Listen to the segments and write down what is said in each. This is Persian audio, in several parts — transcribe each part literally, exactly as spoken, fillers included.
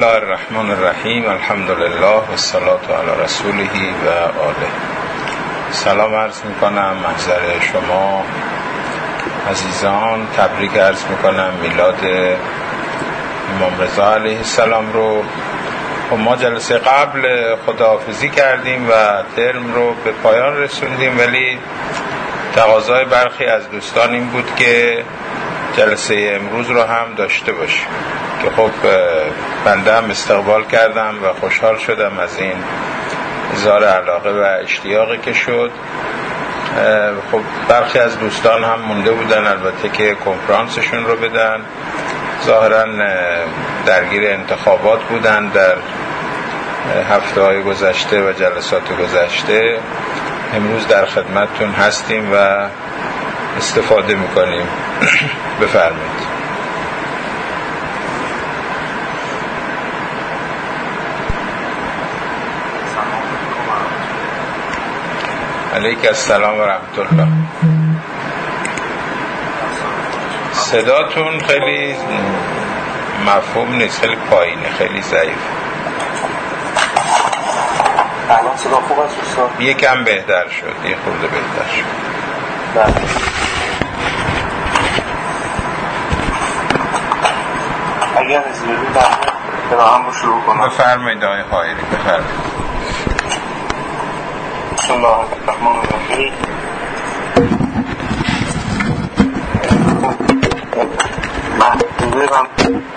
الله الرحمن الرحیم. الحمد لله و الصلاة علی رسوله و آله. سلام عرض میکنم محضر شما عزیزان، تبریک عرض میکنم میلاد امام رضا علیه السلام رو. و ما جلسه قبل خداحافظی کردیم و ترم رو به پایان رسوندیم، ولی تقاضای برخی از دوستان این بود که جلسه امروز رو هم داشته باشیم که خب بنده هم استقبال کردم و خوشحال شدم از این اظهار علاقه و اشتیاقی که شد. خب برخی از دوستان هم مونده بودن البته که کنفرانسشون رو بدن، ظاهرا درگیر انتخابات بودن در هفته های گذشته و جلسات گذشته. امروز در خدمتتون هستیم و استفاده میکنیم. بفرمایید. علیک السلام و رحمت الله. صداتون خیلی مفهوم نیست، خیلی پایینه، خیلی ضعیف. الان صدا خوب است استاد؟ یکم بهتر شد، یه خورده بهتر شد. بله. اگر از بدون در هم رو شروع کنم. بفرمایید آقای حایری، بفرمایید. بسم الله الرحمن الرحیم. محدوده هم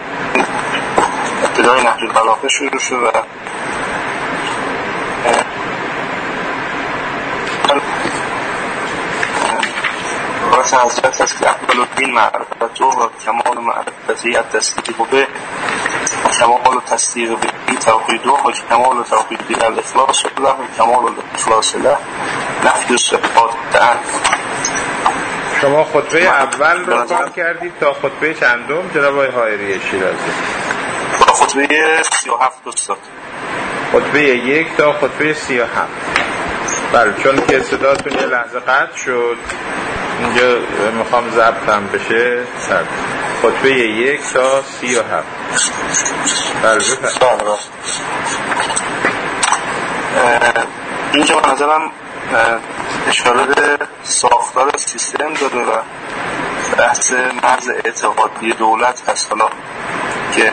ابتدای نهج البلاغه شروع شد و راس حضرت است که اقبل الدین معرفته و کمال معرفتی التصدیق به کمال تصدیق به توحیده و کمال توحیدی الاخلاص له و کمال الاخلاص له نفی صفات تعالی. شما خطبه اول رو کار کردید تا خطبه چندم جناب آقای حایری شیرازی؟ خطبه سی و هفت استاد. خطبه یک تا خطبه سی و هفت. بله، چون که صداتون یه لحظه قطع شد اینجا میخوام ضبطم بشه. سر خطبه یک تا سی و هفت. بله بفرمایید. اینجا به نظرم اشاره به ساختار سیستم داره و بحث مرز اعتقادی دولت هست، حالا که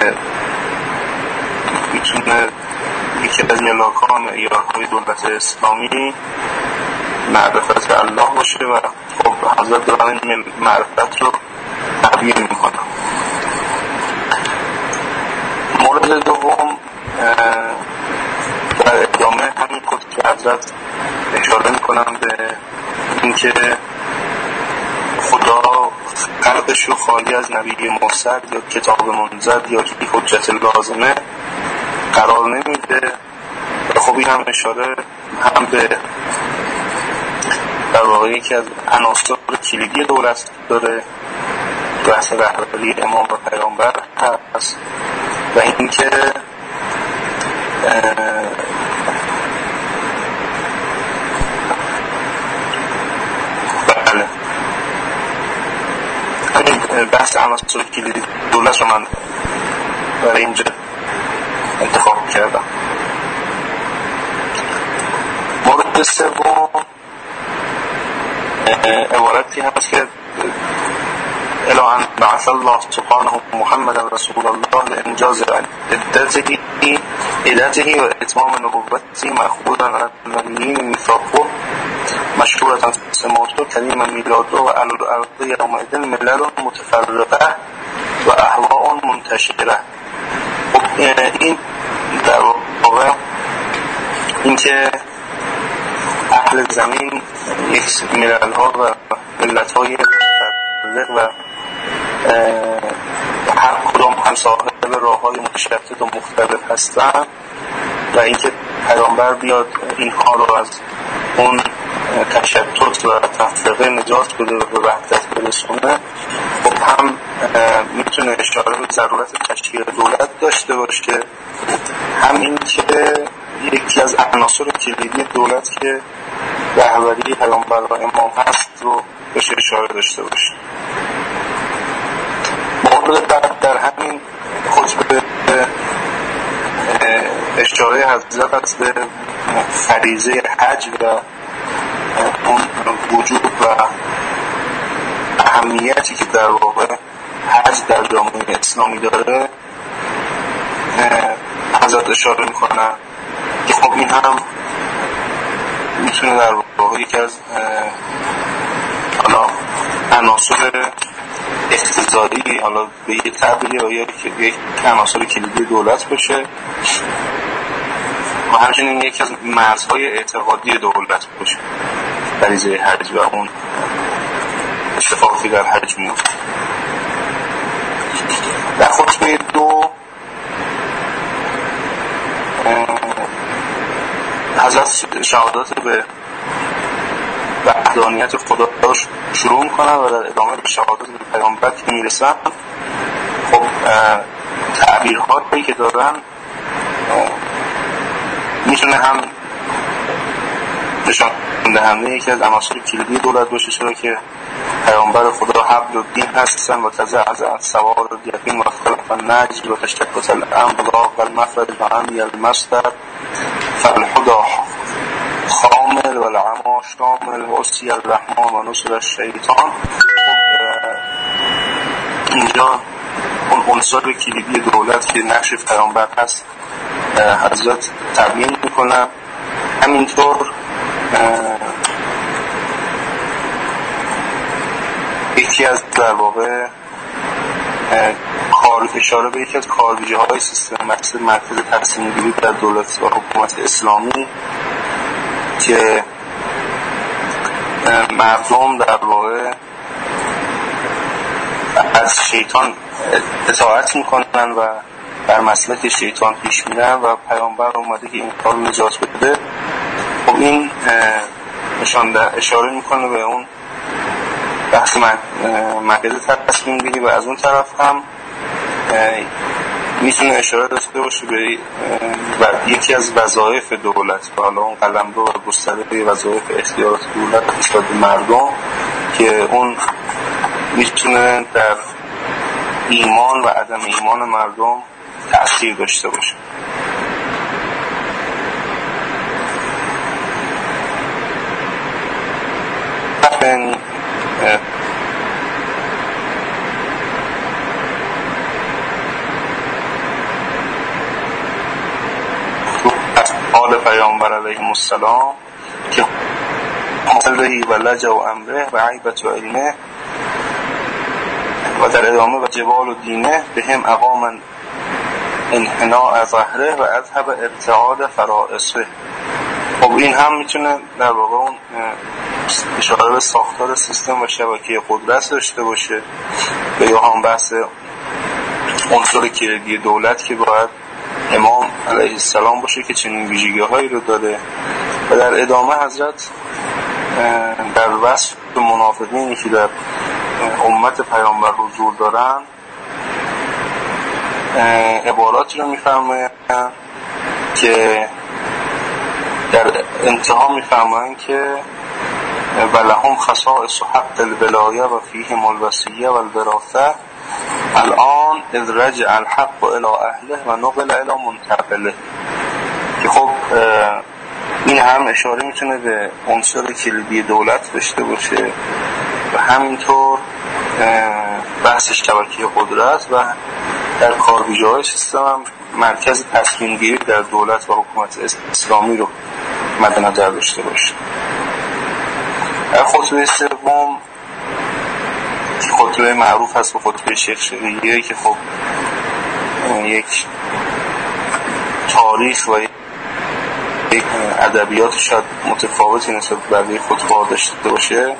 میتونه یکی از ملاکان ایران‌های دولت اسلامی معرفت الله باشه و خب حضرت دارن این معرفت رو تبیین میکنن. مورد دوم در ادامه همین خود که حضرت اشاره میکنن به اینکه خدا قلبش رو خالی از نبی مرسل یا کتاب منزل یا حجت لازمه قرار نمیده. خب این هم اشاره هم به در واقع یکی از عناصر کلیدی دولت داره، بحث رهبری امام و پیامبر هست و اینکه بله همین بحث عناصر کلیدی دولت رو من برای اینجا انتخاب کردم. مورد سوم عبارتی هست که الان بعث الله سبحانه محمد رسول الله لانجاز عدته عدته و اتمام نبوته مأخوذا عن النبیین میثاقه مشروعا سماته کریما میلاده و علی الارض یومئذ ملل متفرقه و اهواء منتشره. این در واقع این که اهل زمین یک ملل ها و ملت های متفرق و هر کدام هم صاحب راه های متشدد و مختلف هستند و اینکه پیامبر بیاد اینها رو از اون تشتت و تفرقه نجات بده و به وحدت برسونه. خب هم میتونه اشاره به ضرورت تشکیل دولت داشته باشه، هم این که یکی از عناصر کلیدی دولت که رهبری پیامبر و امام هست رو بهش اشاره داشته باشه. مورد بعد در همین خطبه اشاره حضرت است به فریضه حج و اون وجود و اهمیتی که در واقع حج در جامعه اسلامی داره حضرت اشاره میکنن که خب این هم میتونه در واقع یکی از حالا عناصر اقتضایی حالا به یک تعبیری یا یک عناصر کلیدی دولت باشه و همچنین یکی از مرزهای اعتقادی دولت باشه فریضه حج و اون اتفاقی در حج میفته. در خطبه دو حضرت شهادت به وحدانیت خدا رو شروع میکنن و در ادامه به شهادت به پیامبر که میرسن خب تعبیرهایی که دارن میتونه هم نشان دهنده یکی از عناصر کلیدی دولت باشه، چرا که پیامبر خدا حبل الدین هستن و تزعزع سوار الیقین و خلق النجم و تشتت الامر و المخرج و عمی المصدر فالهدى خامل و العما شامل و اسی الرحمن و نصر الشیطان. اینجا اون عنصر کلیدی دولت که نقش پیامبر هست حضرت تبیین میکنن. همینطور یکی از در واقع کار اشاره به یکی از کارویژه های سیستم مرکز مرکز تصمیم گیری در دولت و حکومت اسلامی که مردم در واقع از شیطان اطاعت میکنن و بر مسلک شیطان پیش میرن و پیامبر اومده که این کار نجات بده. خب این نشان اشاره میکنه به اون بحث مرکز تصمیم گیری و از اون طرف هم میتونه اشاره داشته باشه به یکی از وظایف دولت و حالا اون قلمرو و گستره وظایف اختیارات دولت نسبت به مردم که اون میتونه در ایمان و عدم ایمان مردم تأثیر داشته باشه. این حال پیامبر علیه السلام که مصلحی و لجه و امره و عیبت و علمه و در ادامه و جبال و دینه به هم اقامن انحناء ظهره و اذهب ارتعاد فرائصه. خب این هم میتونه در واقع اون اشاره به ساختار سیستم و شبکه قدرت داشته باشه و یا هم بحث عنصر کلیدی دولت که باید امام علیه السلام باشه که چنین ویژگی هایی رو داره. و در ادامه حضرت در وصف منافقینی که در امت پیامبر حضور دارن عباراتی رو میفرمایند که در انتها میفرمایند که ولهم خصائص حق الولایه و فیهم الوصیه و الوراثه الان اذ رجع الحق الى اهله و نقل الى منتقله. که خب این هم اشاره میتونه به عنصر کلیدی دولت داشته باشه و همینطور بحث شبکه قدرت و در کارویژه‌های سیستم هم مرکز تصمیم گیری در دولت و حکومت اسلامی رو مد نظر داشته باشه. خطبه سوم خطبه معروف هست به خطبه شیخ شقیقی که خب یک تاریخ و یک ادبیات شاید متفاوتی نسبت به بقیه خطبه داشته باشه.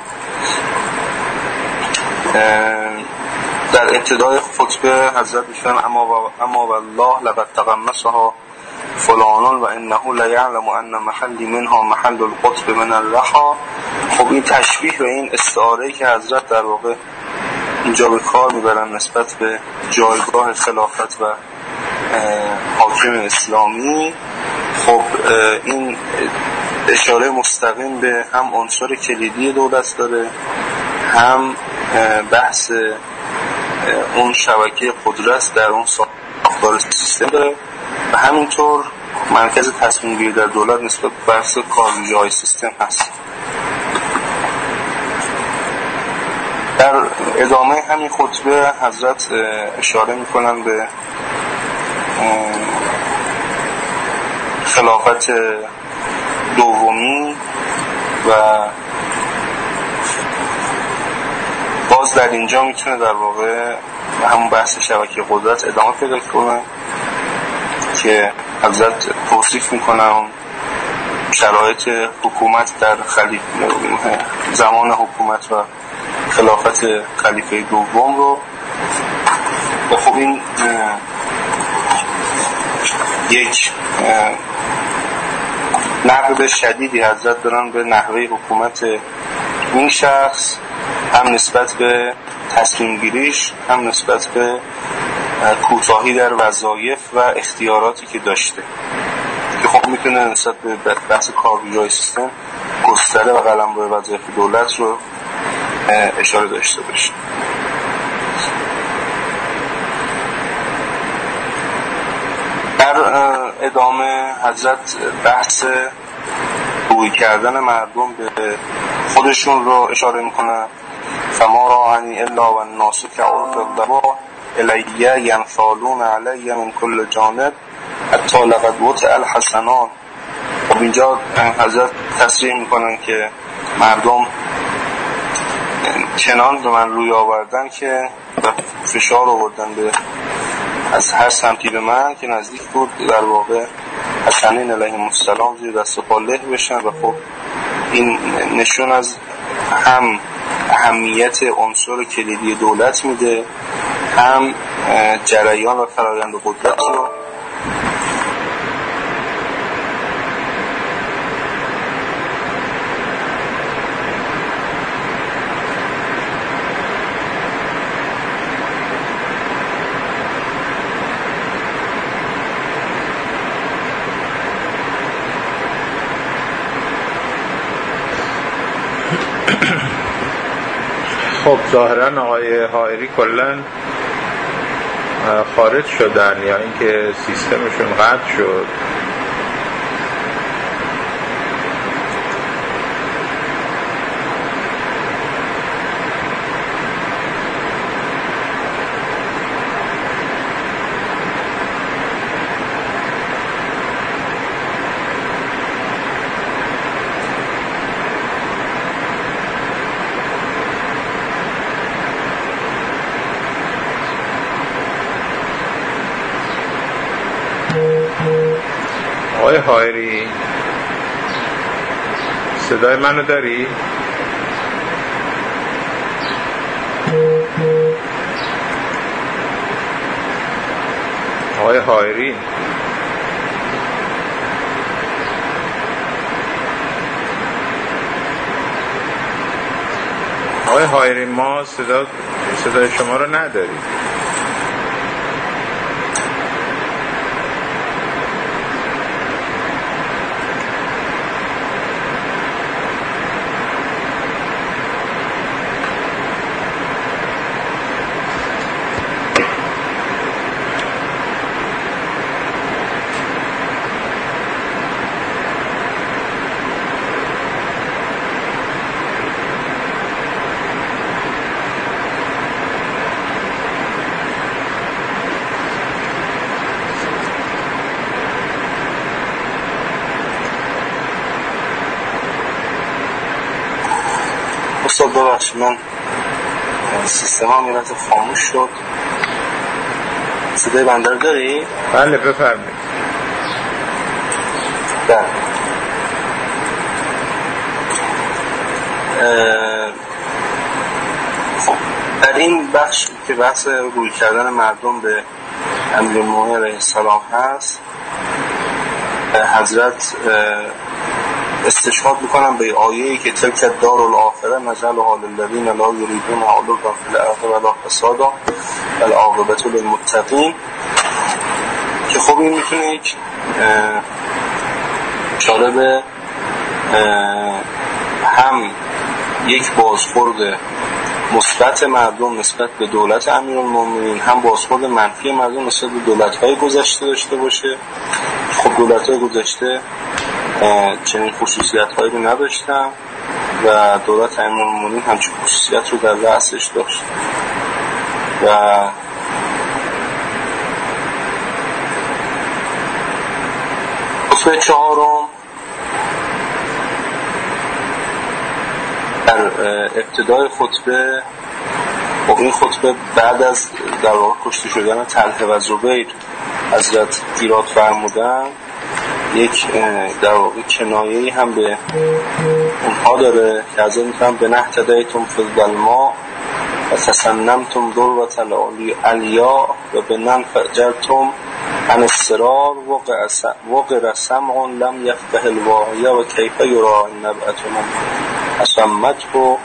در ابتدای خطبه حضرت میگن اما اما والله لقد تغمسها فلان و انه لیعلم ان محلی منها محل القطب من الرخا. خب این تشبیه و این استعاره که حضرت در واقع اینجا به کار میبرن نسبت به جایگاه خلافت و حاکم اسلامی، خب این اشاره مستقیم به هم عنصر کلیدی دولت داره، هم بحث اون شبکه قدرت در اون ساختار سیستم داره و همینطور مرکز تصمیم گیری در دولت نسبت به بحث کارگزاری سیستم هست. در ادامه همین خطبه حضرت اشاره میکنن به خلافت دومی و باز در اینجا میتونه در واقع همون بحث شبکه قدرت ادامه پیدا کنه که حضرت توصیف میکنن شرایط حکومت در خلیفه زمان حکومت و خلافت خلیفه دوم رو. و خب این یک نقد شدیدی حضرت دارن به نحوه حکومت این شخص، هم نسبت به تصمیم گیریش، هم نسبت به کوتاهی در وظایف و اختیاراتی که داشته، که خب میتونه نسبت به بحث کارگزاری سیستم گستره و قلمرو وظایف دولت رو اشاره داشته باشه. در ادامه حضرت بحث روی کردن مردم به خودشون رو اشاره میکنه. فما راعنی الا و الناس کعرف الضبا الیه ینفالون علیه من کل جانب حتی لقد وطع الحسنان. خب اینجا حضرت تصریح میکنن که مردم چنان به من روی آوردن که فشار آوردن به از هر سمتی به من که نزدیک بود در واقع حسنین علیهم السلام زیر دست پا له بشن. و خب این نشون از هم اهمیت عنصر کلیدی دولت میده، هم جریان و فرآیند قدرت رو. خب ظاهرا آقای حائری کلن خارج شدن یا اینکه سیستمشون قطع شد. آقای حائری صدای منو داری؟ آقای حائری آقای حائری ما صدا صدای شما رو نداریم. استاد ببخشید من سیستم ها میرات خاموش شد. صدای بنده رو داری؟ بله بفرمایید. بله خب در این بخش که بحث روی کردن مردم به امیرالمومنین علیه السلام هست، حضرت استشهاد میکنم به آیه‌ای که تلک الدار الاخره نجعلها للذین لا یریدون علوا فی الارض ولا فسادا والعاقبة للمتقین، که خب این میتونه یک اشاره به هم یک بازخورد مثبت مردم نسبت به دولت امیرالمومنین، هم بازخورد منفی مردم نسبت به دولت‌های گذشته داشته باشه. خب دولت‌های گذشته چنین خصوصیت‌هایی رو نداشتن و دولت امیرالمومنین همچین خصوصیت رو در رأسش داشت. و خطبه چهارم در ابتدای خطبه، و این خطبه بعد از در واقع کشته شدن طلحه و زبیر حضرت ایراد فرمودن، یک در واقع کنایه‌ای هم به اونها داره که حضرت میگن به نهتدیتم فی الظلماء و تسنمتم ذروة العلیا و به ننفجرتم عن السرار وقر سمع لم یفقه الواعی و کیف یرا نبأتنا اسمته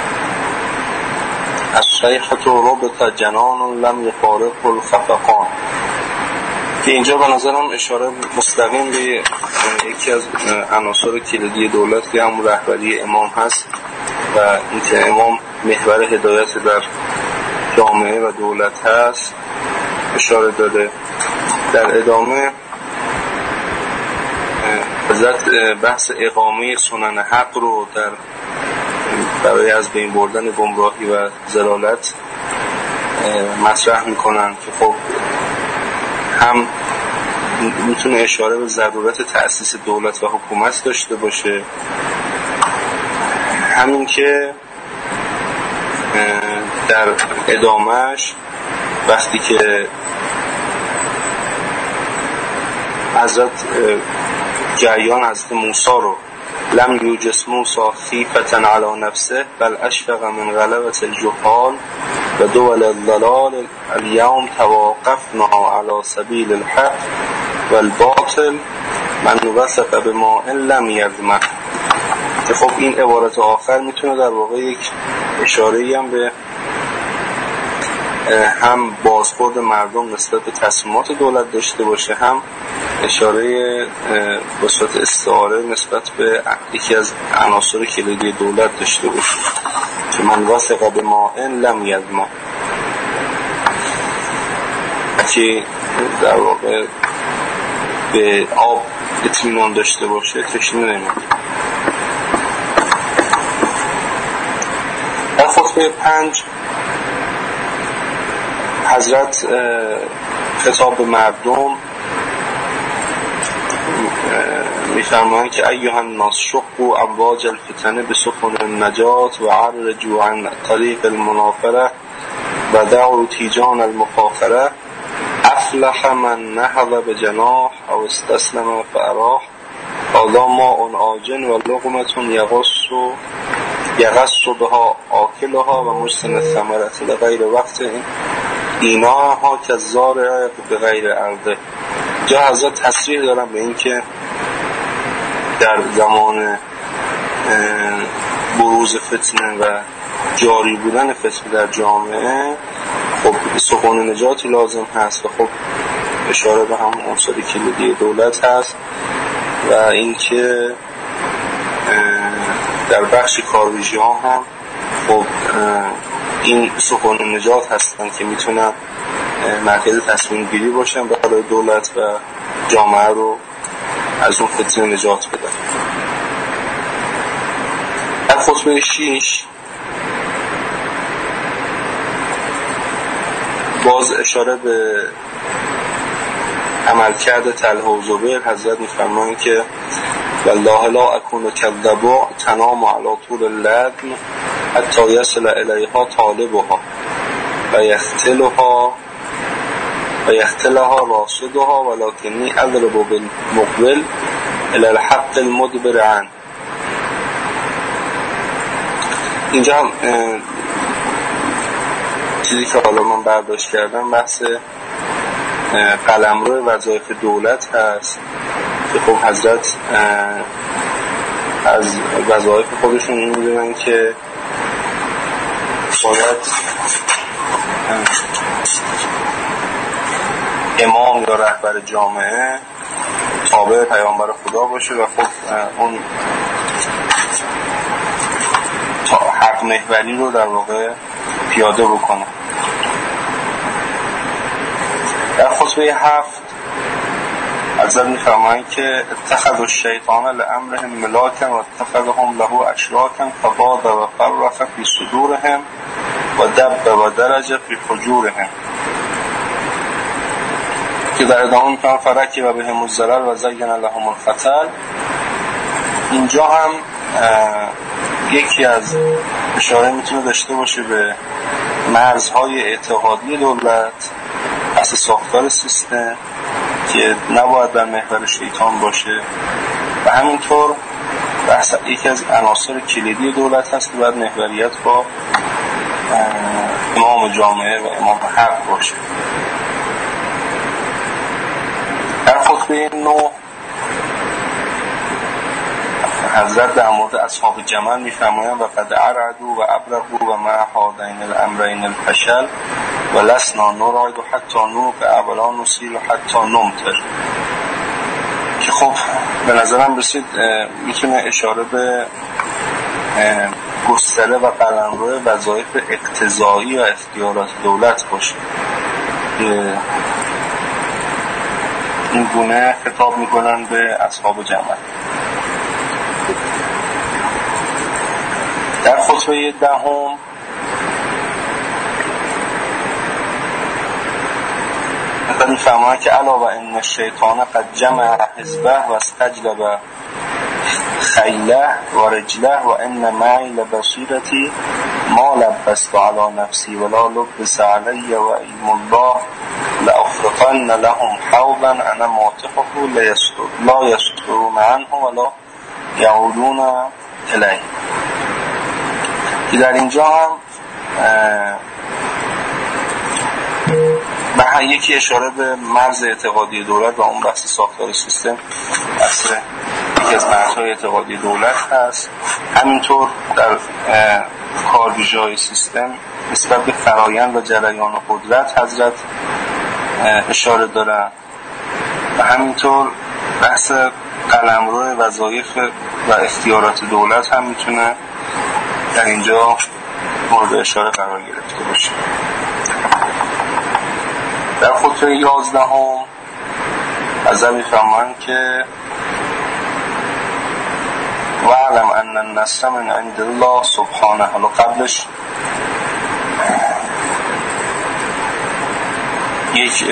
الشیخة ربط جنان لم یفارق الخفقان. که اینجا به نظرم اشاره مستقیم به یکی از عناصر کلیدی دولت که هم رهبری امام هست و اینکه امام محور هدایت در جامعه و دولت هست اشاره داده. در ادامه حضرت بحث اقامه سنن حق رو در برای از بین بردن گمراهی و ضلالت مطرح میکنن که خب هم میتونه اشاره به ضرورت تأسیس دولت و حکومت داشته باشه، همین که در ادامهش وقتی که حضرت جریان حضرت موسی رو لم یوجس موسی خیفة علی نفسه بل اشفق من غلبة الجهال و دول الضلال اليوم توقفنا على سبیل الحق و الباطل من وثق بما ان لم یظمأ. که خب این عبارت آخر میتونه در واقع یک اشاره‌ای هم به هم بازخورد مردم نسبت به تصمیمات دولت داشته باشه، هم اشاره به صورت استعاره نسبت به یکی از عناصر کلیدی دولت داشته باشه که من واثق بما ان لم یظمأ، که در واقع به آب اطمینان داشته باشه، تشنه نمیشه. در خطبه پنج حضرت خطاب به مردم میفرمایند که ایها الناس شقوا ابواج الفتنه بسفن النجات و عرجوا عن طریق المنافره و دعوا تیجان المفاخره افلح من نهض بجناح او استسلم فاراح هذا ماء آجن و لقمة یغص یغص بها آکلها و محسن الثمرة لغیر وقت ایناها که زارع به غیر عرضه. جا حضرت تصریح دارم به این که در زمان بروز فتنه و جاری بودن فتنه در جامعه خب سخن نجاتی لازم هست و خب اشاره به هم عنصر کلیدی دولت هست و اینکه در بخش کارویژی ها هم خب این سخن نجات هستن که میتونن مرکز تصمیم گیری باشن برای دولت و جامعه رو از اون فتنه نجات بدن. در خطبه شیش باز اشاره به عملکرد طلحه و زبیر حضرت میفرمایند که والله لا اكون كذبا تنام على طول اللدن حتى يصل الیها طالبها و یختلها و یختلها راصدها ولكنی اضرب بالمقبل الى الحق المدبر عنه. اینجا هم چیزی که حالا من برداشت کردم بحث قلمرو وظایف دولت هست که خب حضرت از وظایف خودشون این میدونن که باید امام یا رهبر جامعه تابع پیامبر خدا باشه و خب اون حق محوری رو در واقع پیاده بکنه. در خطبه هفت حضرت می‌فرمایند که اتخذوا الشیطان لامرهم ملاکا و اتخذهم له اشراکا فباد و فرق فی صدورهم و دب و درج فی حجورهم، که در ادامه می‌فرمایند فرکی و بهم الضرر و زین لهم الخطر. اینجا هم یکی از اشاره میتونه داشته باشه به مرزهای اعتقادی دولت، اصل ساختار سیستم که نباید در محور شیطان باشه، و همینطور بحث یکی از عناصر کلیدی دولت هست که باید محوریت با امام جامعه و امام حق باشه. در خطبه نو حضرت در مورد اصحاب جمل میفرمایند و قد عرضوا و ابرقوا و مع هذین الامرین الفشل و لسنا نرید حتی نوق اولا نسیل حتی نمتر، که خب به نظرم رسید میتونه اشاره به گستره و قلمرو وظایف اقتضایی و اختیارات دولت باشه که این گونه خطاب میکنن به اصحاب جمل. در خطبه دهم مثلا میفرماید که علاوه ان الشیطان قد جمع حزبه و استجلب خیله و رجله و ان معی لبصیرتی ما لبست علی نفسی ولا لبس علی و ایم الله لأفرقن لهم حولا انا ماتحه لا یسترون عنه ولا یعودون الیه، که در اینجا هم به یکی اشاره به مرز اعتقادی دولت و اون بحث ساختار سیستم، بحث یکی از مرزهای اعتقادی دولت هست. همینطور در کارویژه‌های سیستم نسبت به فرایند و جریان و قدرت حضرت اشاره دارن، و همینطور بحث قلمرو وظایف و اختیارات دولت هم میتونه در اینجا مورد اشاره قرار گرفته باشه. در خطبه یازدهم حضرت می‌فرمایند که وَاعْلَمْ أَنَّ النَّصْرَ مِنْ عِنْدِ اللَّهِ سبحانه. حالا قبلش یک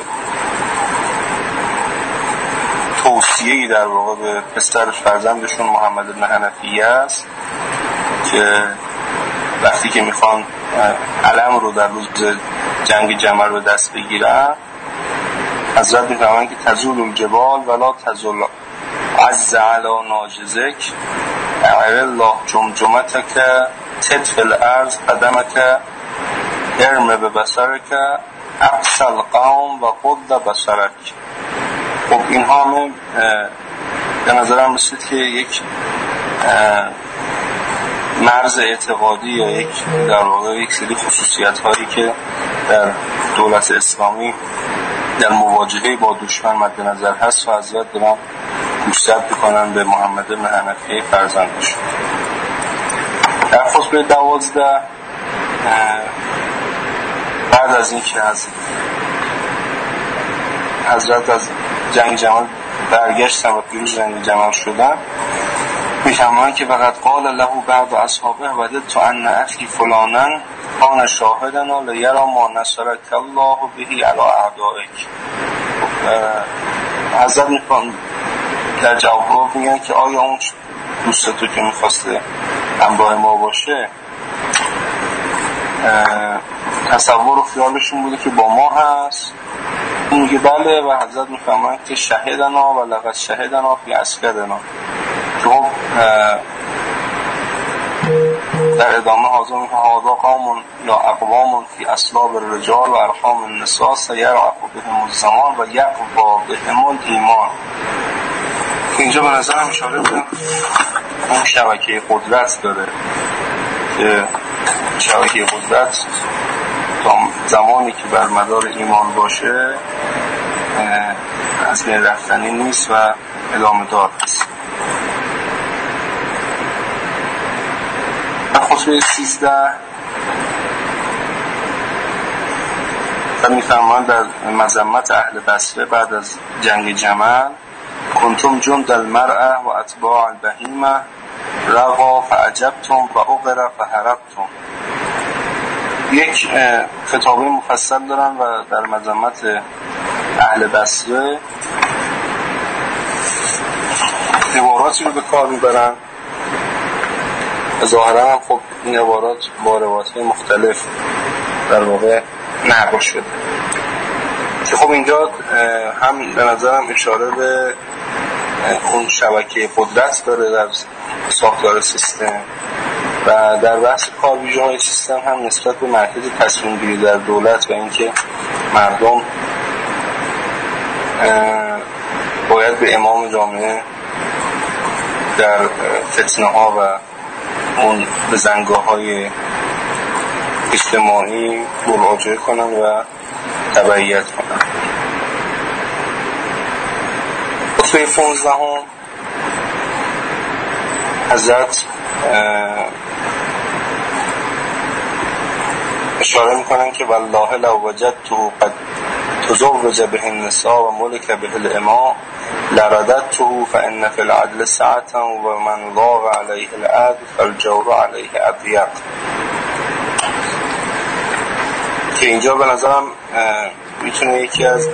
توصیه‌ای در واقع به پسر فرزندشون محمد بن حنفیه است که وقتی که میخوان علم رو در روز جنگ جمل رو دست بگیرن، حضرت میفرمایند که تزول الجبال ولا تزول عز علی ناجزک اعر الله جمجمتک تدفع الارض قدمک ارم ببصرک اقصى القوم و قد بصرک. خب این همه به نظرم رسید که یک مرز اعتقادی یا یک در واقع یک سری خصوصیت هایی که در دولت اسلامی در مواجهه با دشمن مد نظر هست و حضرت دارن گوشزد بکنن به محمد بن حنفیه فرزندش. در خطبه دوازده بعد از این که از حضرت از جنگ جمل برگشتن و پیروز جنگ جمل شدن، میفرمایند که وقد قال له بعض اصحابه وددت ان اخی فلانا کان شاهدنا لیرى ما نصرک الله به علی اعدائک. حضرت میفرمایند در جواب میگن که آیا اون دوست تو که میخواسته همراه ما باشه تصور و خیالشون بوده که با ما هست؟ اون میگه بله، و حضرت میفرمایند که شهدنا و لقد شهدنا فی عسکرنا. خب در ادامه حاضر میگه هذا قوم یا اقوام فی اصلاب الرجال و ارحام النساء سیرعف بهم الزمان و یقوا بهم الایمان. اینجا به نظرم اشاره به اون شبکه قدرت داره که شبکه قدرت تا زمانی که بر مدار ایمان باشه از بین رفتنی نیست و ادامه دار است. خطبه سیزده و میفرمایند در مذمت اهل بصره بعد از جنگ جمل: کنتم جند المرأة و اتباع البهیمه روا فعجبتم و اغر فهربتم. یک خطابه مفصل دارن و در مذمت اهل بصره عباراتی رو به کار میبرن. ظاهرا هم خب این عبارات با روایات مختلف در واقع نقل شده که خب اینجا هم به نظرم اشاره به اون شبکه قدرت داره در ساختار سیستم و در بحث کاربیجهای سیستم هم نسبت به مرکز تصمیم گیری در دولت و اینکه مردم باید به امام جامعه در فتنه ها و اون بزنگاه های اجتماعی مراجعه کنن و تبعیت کنن. خطبه پانزده هم حضرت اشاره میکنن که والله لو وجدته قد تزوج به النساء و ملک به الاماء لرددته فان فی العدل ساعة و من ضاق علیه العدل فالجور علیه اضیق. که اینجا به نظرم میتونه یکی از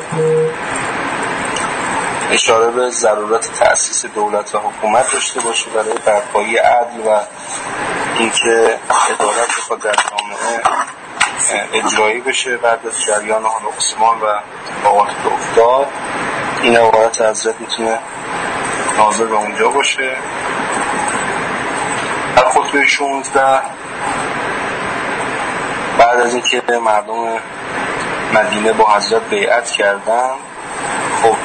اشاره به ضرورت تأسیس دولت و حکومت داشته باشه برای برپایی عدل و اینکه عدالت بخواد در جامعه اجرایی بشه بعد از جریان حال عثمان و واقعات افتاد. این عبارت حضرت میتونه ناظر به اونجا باشه. در خطبه شانزده بعد از اینکه مردم مدینه با حضرت بیعت کردن، خب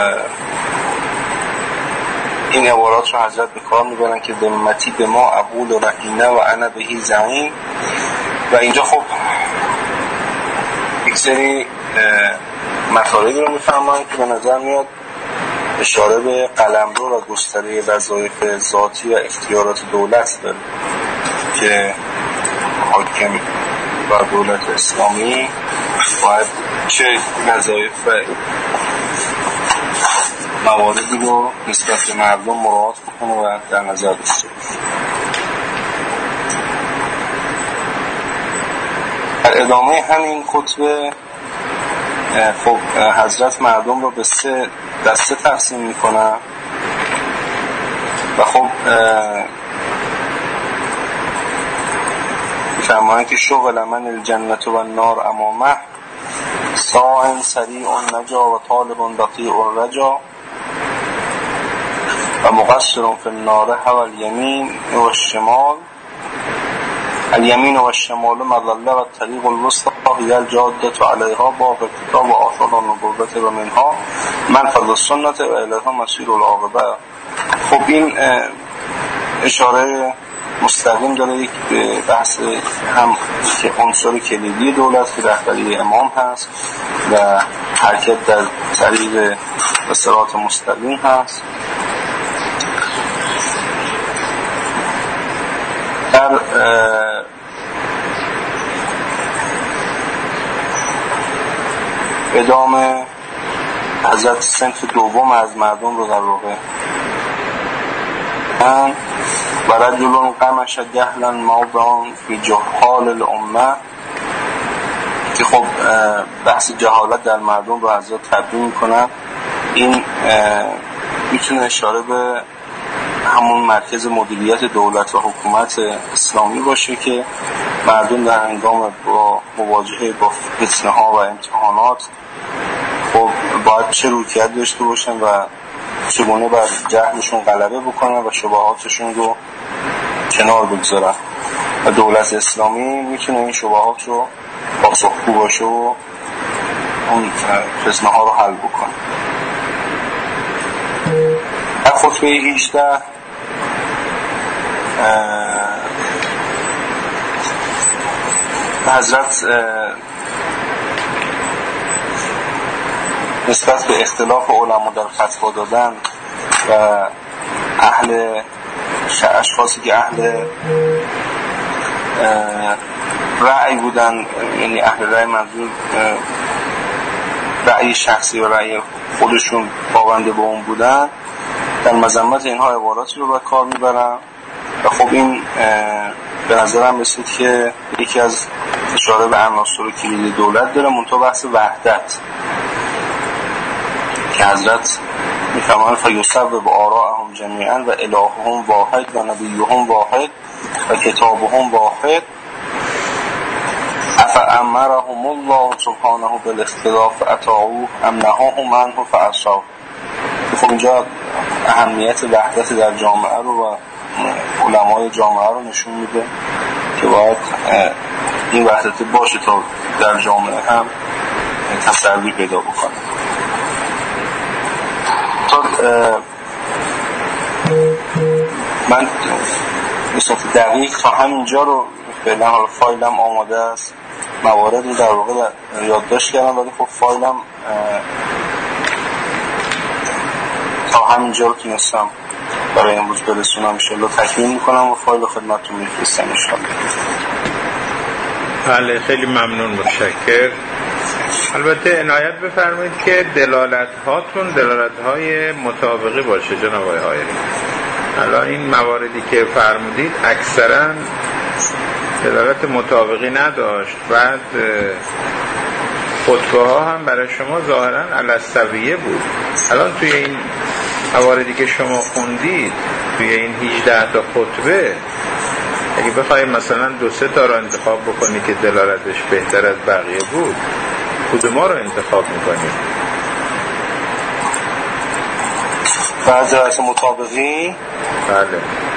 این عبارات رو حضرت به کار میبرن که ذمتی به ما ابول و رهینه و انا بهی زعیم. و اینجا خب یک سری مطالبی رو میفهمن که به نظر میاد اشاره به قلمرو و گستره وظایف ذاتی و اختیارات دولت داره که حاکم و دولت اسلامی باید چه وظایف و مواردی رو نسبت به مردم مراعات بکنه و در نظر داشته باشه. در ادامه همین خطبه خب حضرت مردم رو به سه دسته تقسیم میکنن و خب فرمایند که شغل من الجنت و النار امامه ساعن سریع نجا و طالب بطیع الرجا و مقصر فی النار هو الیمین و الشمال الیمین و الشمال مظله و الطریق الوسطی هی الجادة علیها باب الکتاب و آثار النبوة و منها منفذ السنة و الیها مسیر العاقبه. خب این اشاره مستقیم داره یک بحث هم که عنصر کلیدی دولت که رهبری امام هست و حرکت در طریق صراط مستقیم هست. در ادامه حضرت صنف دوم از مردم رو در واقع و رجل قمش جهلا موضعا فی جهال الامه که خب بحث جهالت در مردم رو حضرت تبیین میکنن. این میتونه اشاره به همون مرکز مدیریت دولت و حکومت اسلامی باشه که مردم در هنگام با مواجهه با فتنه ها و امتحانات خب باید چه رویکرد داشته باشن و چگونه بر جهلشون غلبه بکنن و شبهاتشون رو کنار بگذارن و دولت اسلامی میتونه این شبهات رو پاسخگو باشه و اون فتنه ها رو حل بکنه. در خطبه هجده حضرت نسبت به اختلاف علما در فتوا دادن و اهل اشخاصی که اهل رأی بودن، یعنی اهل رأی منظور رأی شخصی و رأی خودشون پابند به اون بودن، در مذمت اینها عباراتی رو به کار میبرن و خب این به نظرم رسید که یکی از اشاره به عناصر کلیدی دولت داره، منتها بحث وحدت که حضرت میفرمایند فیصوب آراءهم جمیعا و الههم واحد و نبیهم واحد و کتابهم واحد افامرهم الله سبحانه بالاختلاف اطاعوه ام نهاهم عنه فعصوه. خب اینجا اهمیت وحدت در جامعه رو و علمای جامعه رو نشون میده که باید این وحدت باشه تا در جامعه هم تسری پیدا بکنه. تا من به صورت دقیق تا همینجا رو فعلا، حالا فایلم آماده است، موارد رو در واقع یادداشت کردم، ولی خب فایلم تا همینجا رو تونستم برای امروز برسونم. انشالله تکمیل میکنم و فایل خدمتتون میفرستم انشالله. بله، خیلی ممنون، متشکر. البته عنایت بفرمایید که دلالت هاتون دلالت های مطابقی باشه جناب آقای حایری. الان این مواردی که فرمودید اکثرا دلالت مطابقی نداشت، بعد خطبه ها هم برای شما ظاهرا علی السویه بود. الان توی این مواردی که شما خوندید توی این هجده تا خطبه، اگه بخواید مثلا دو سه تا رو انتخاب بکنی که دلالتش بهتر از بقیه بود، کدوما رو انتخاب میکنید؟ بعد دلالت مطابقی؟ بله.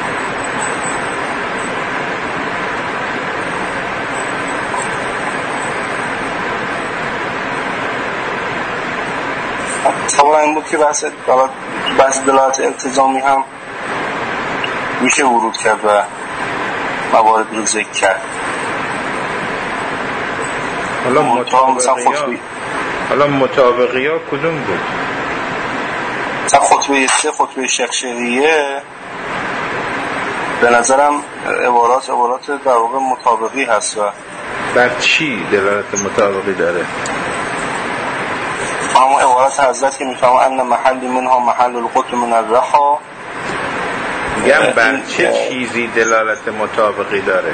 طبعا این بود که بحث بحث دلالت التزامی هم میشه ورود کرد و موارد رو ذکر کرد. حالا مطابقی ها حالا مطابقی ها کدوم بود؟ مثلا خطبه سه، خطبه شیخ به نظرم عبارات عبارات در واقع مطابقی هست. و بر چی دلالت مطابقی داره؟ همون عبارت حضرت که میفهمه ان محلی منها محل القطب من الرخا. میگم بر چه چیزی دلالت مطابقی داره؟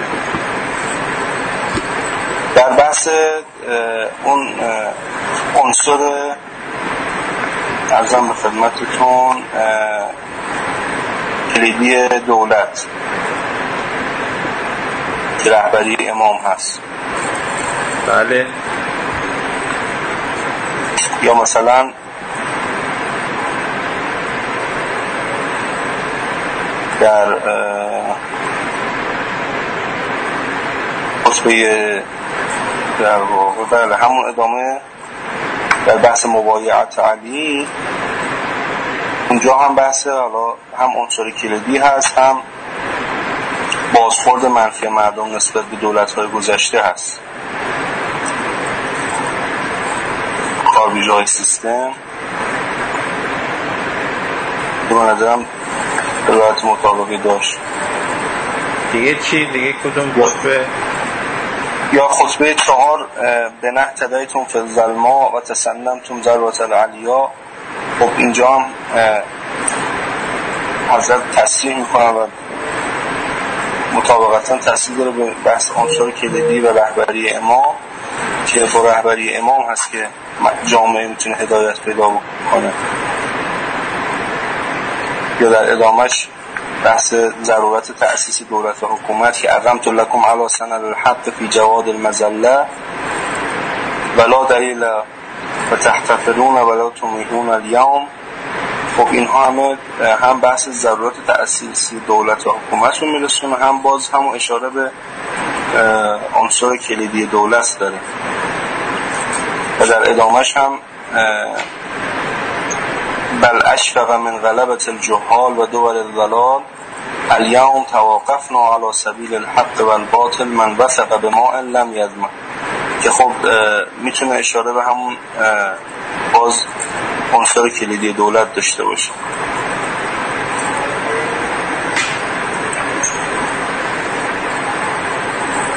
در بحث اون عنصر ارزم به خدمتتون کلیدی دولت که رهبری امام هست. بله. یا مثلا در خطبه در واقع بله همون ادامه در بحث مبایعت علی، اونجا هم بحث حالا هم عنصر کلیدی هست، هم بازخورد منفی مردم نسبت به دولت‌های گذشته هست. کاربیجای سیستم به نظرم دلالت مطابقی داشت. دیگه چی؟ دیگه کدوم خطبه؟ یا خطبه چهار به نه تدایتون فی الظلما و تسنمتون ذروت العلیا. خب اینجا هم حضرت تصریح میکنن و مطابقتا تصریح داره به بحث عنصر کلیدی و رهبری امام که با رهبری امام هست که جامعه میتونه هدایت پیدا بکنه. یا در ادامهش بحث ضرورت تأسیس دولت و حکومت که اقمت لکم علی سند الحق فی جواد المذله ولا دلیل و تحتفلون ولا تمیهون الیوم. خب اینها همه هم بحث ضرورت تأسیس دولت و حکومت رو میرسونه، هم باز هم اشاره به عنصر کلیدی دولت داره. و در ادامهش هم بل اشفق من غلبت الجهال و دول الضلال اليوم توقفنا على سبیل الحق و الباطل من وثق بما لم یضمن، که خب میتونه اشاره به همون باز عنصر کلیدی دولت داشته باشه.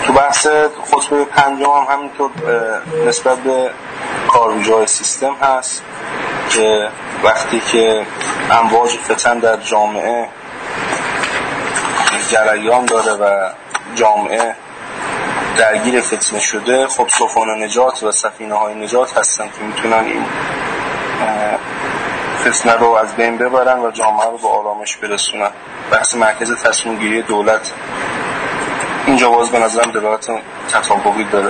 تو بحث خطبه پنجم هم همینطور نسبت به کارگزار سیستم هست که وقتی که امواج فتن در جامعه جریان داره و جامعه درگیر فتنه شده، خب سفن نجات و سفینه های نجات هستن که میتونن این فتنه رو از بین ببرن و جامعه رو به آرامش برسونن. بحث مرکز تصمیم گیری دولت اینجا باز به نظرم دلالت تطابقی داره.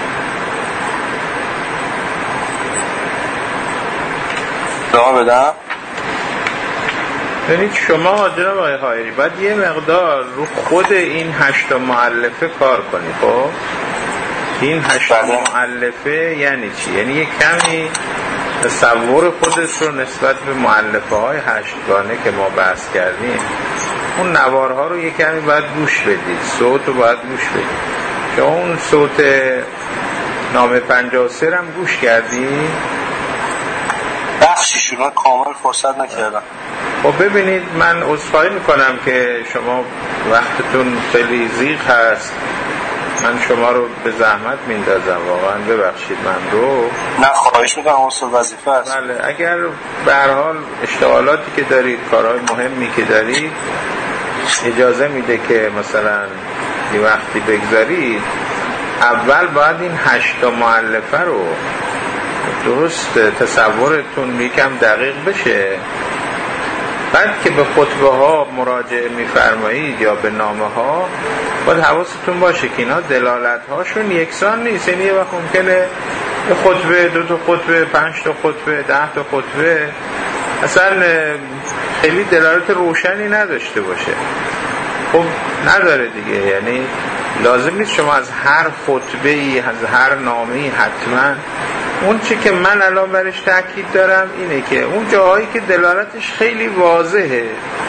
دعا بدم. ببینید شما جناب آقای حائری باید یه مقدار رو خود این هشت مؤلفه کار کنید. خب این هشت مؤلفه یعنی چی؟ یعنی یه کمی تصور خودش رو نسبت به مؤلفه های هشتگانه که ما بحث کردیم اون نوارها رو یه کمی باید گوش بدید، صوت رو باید گوش بدید. شما اون صوت نامه پنجاه و سه هم گوش کردید؟ بخشیشون رو کامل فرصت نکردم. خب ببینید من عذرخواهی میکنم که شما وقتتون خیلی زیغ هست، من شما رو به زحمت میندازم، واقعا ببخشید من رو. نه خواهش میکنم، اصول وظیفه است. بله اگر به هر حال اشتغالاتی که دارید، کارهای مهمی که دارید اجازه میده که مثلا یه وقتی بگذارید، اول باید این هشتا مؤلفه رو درست تصورتون یکم دقیق بشه، بعد که به خطبه ها مراجعه میفرمایید یا به نامه ها باید حواستون باشه که اینا دلالت هاشون یکسان نیست. یعنی یه وقت ممکنه یه خطبه، دو تا خطبه، پنج تا خطبه، ده تا خطبه اصلا خیلی دلالت روشنی نداشته باشه. خب نداره دیگه، یعنی لازم نیست شما از هر خطبه ای، از هر نامه ای حتما اون چی که من الان برش تاکید دارم اینه که اون جاهایی که دلالتش خیلی واضحه،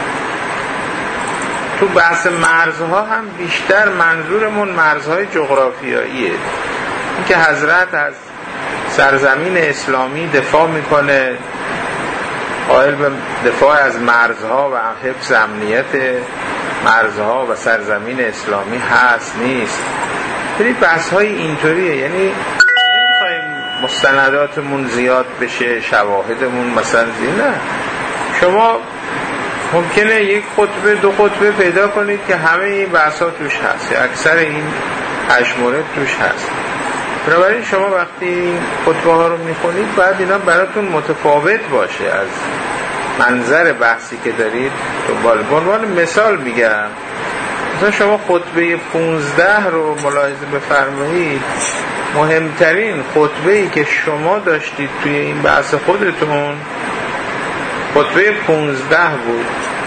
تو بحث مرزها هم بیشتر منظورمون مرزهای جغرافیاییه. این که حضرت از سرزمین اسلامی دفاع میکنه، قائل به دفاع از مرزها و حفظ امنیت مرزها و سرزمین اسلامی هست نیست. یعنی بحث های اینطوریه، یعنی نمیخوایم مستنداتمون زیاد بشه، شواهدمون مثلا زیاد. نه، شما ممکنه یک خطبه دو خطبه پیدا کنید که همه این بحث ها توش هست، اکثر این هشت مورد توش هست. بنابراین شما وقتی این خطبه ها رو میخونید باید اینا براتون متفاوت باشه از منظر بحثی که دارید دنبال. به عنوان مثال میگم، مثلا شما خطبه پونزده رو ملاحظه بفرمایید، مهمترین خطبه ای که شما داشتید توی این بحث خودتون خطبه پونزده بود.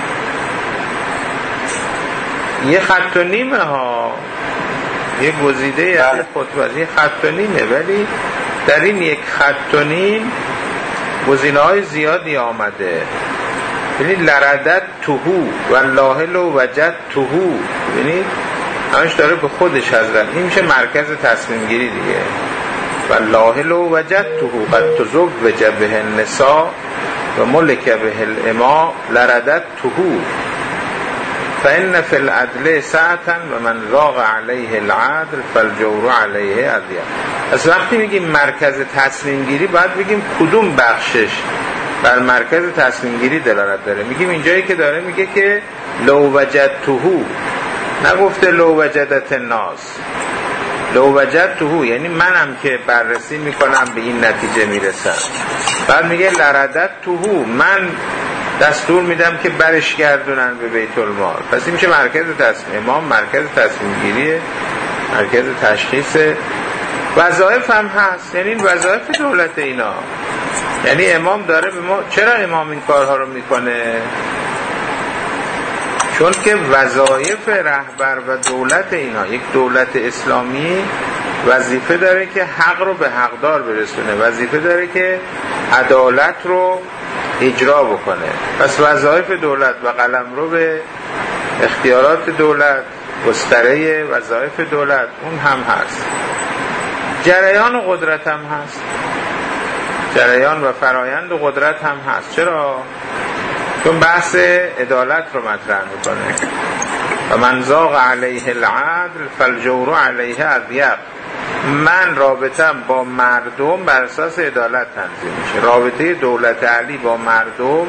یه خط و نیمه ها، یه گزیده از خطبه یه خط و نیمه، ولی در این یک خط و نیم گزینه های زیادی آمده. یعنی لردت توهو والله لو وجد توهو، ببینید همش داره به خودش حضرت، این میشه مرکز تصمیم گیری دیگه. والله لو وجد توهو قد تزوج به النساء و ملک به الاماء لردت توهو فإن فی العدل ساعتا و من ضاق علیه العدل فالجور علیه اضیق. از وقتی میگیم مرکز تصمیم گیری باید بگیم کدوم بخشش بر مرکز تصمیم گیری دلالت داره. میگیم اینجایی که داره میگه که لو وجدتهو، نگفته لو وجدت الناس، لو وجدتهو یعنی منم که بررسی میکنم به این نتیجه میرسم. بعد میگه لردت توهو، من دستور میدم که برش گردونن به بیت المال. پس این میشه مرکز تصمیم. امام مرکز تصمیم گیریه، مرکز تشخیص. وظایف هم هست، یعنی این وظایف دولت اینا، یعنی امام داره به ما. چرا امام این کارها رو میکنه؟ چون که وظایف رهبر و دولت اینا، یک دولت اسلامی وظیفه داره که حق رو به حقدار برسونه، وظیفه داره که عدالت رو اجرا بکنه. پس وظایف دولت و قلمرو به اختیارات دولت، گستره وظایف دولت اون هم هست. جریان و قدرت هم هست، جریان و فرایند و قدرت هم هست. چرا؟ چون بحث عدالت رو مطرح میکنه. و من ضاق علیه العدل فالجور علیه اضیق. من رابطم با مردم بر اساس عدالت تنظیم میشه. رابطه دولت علی با مردم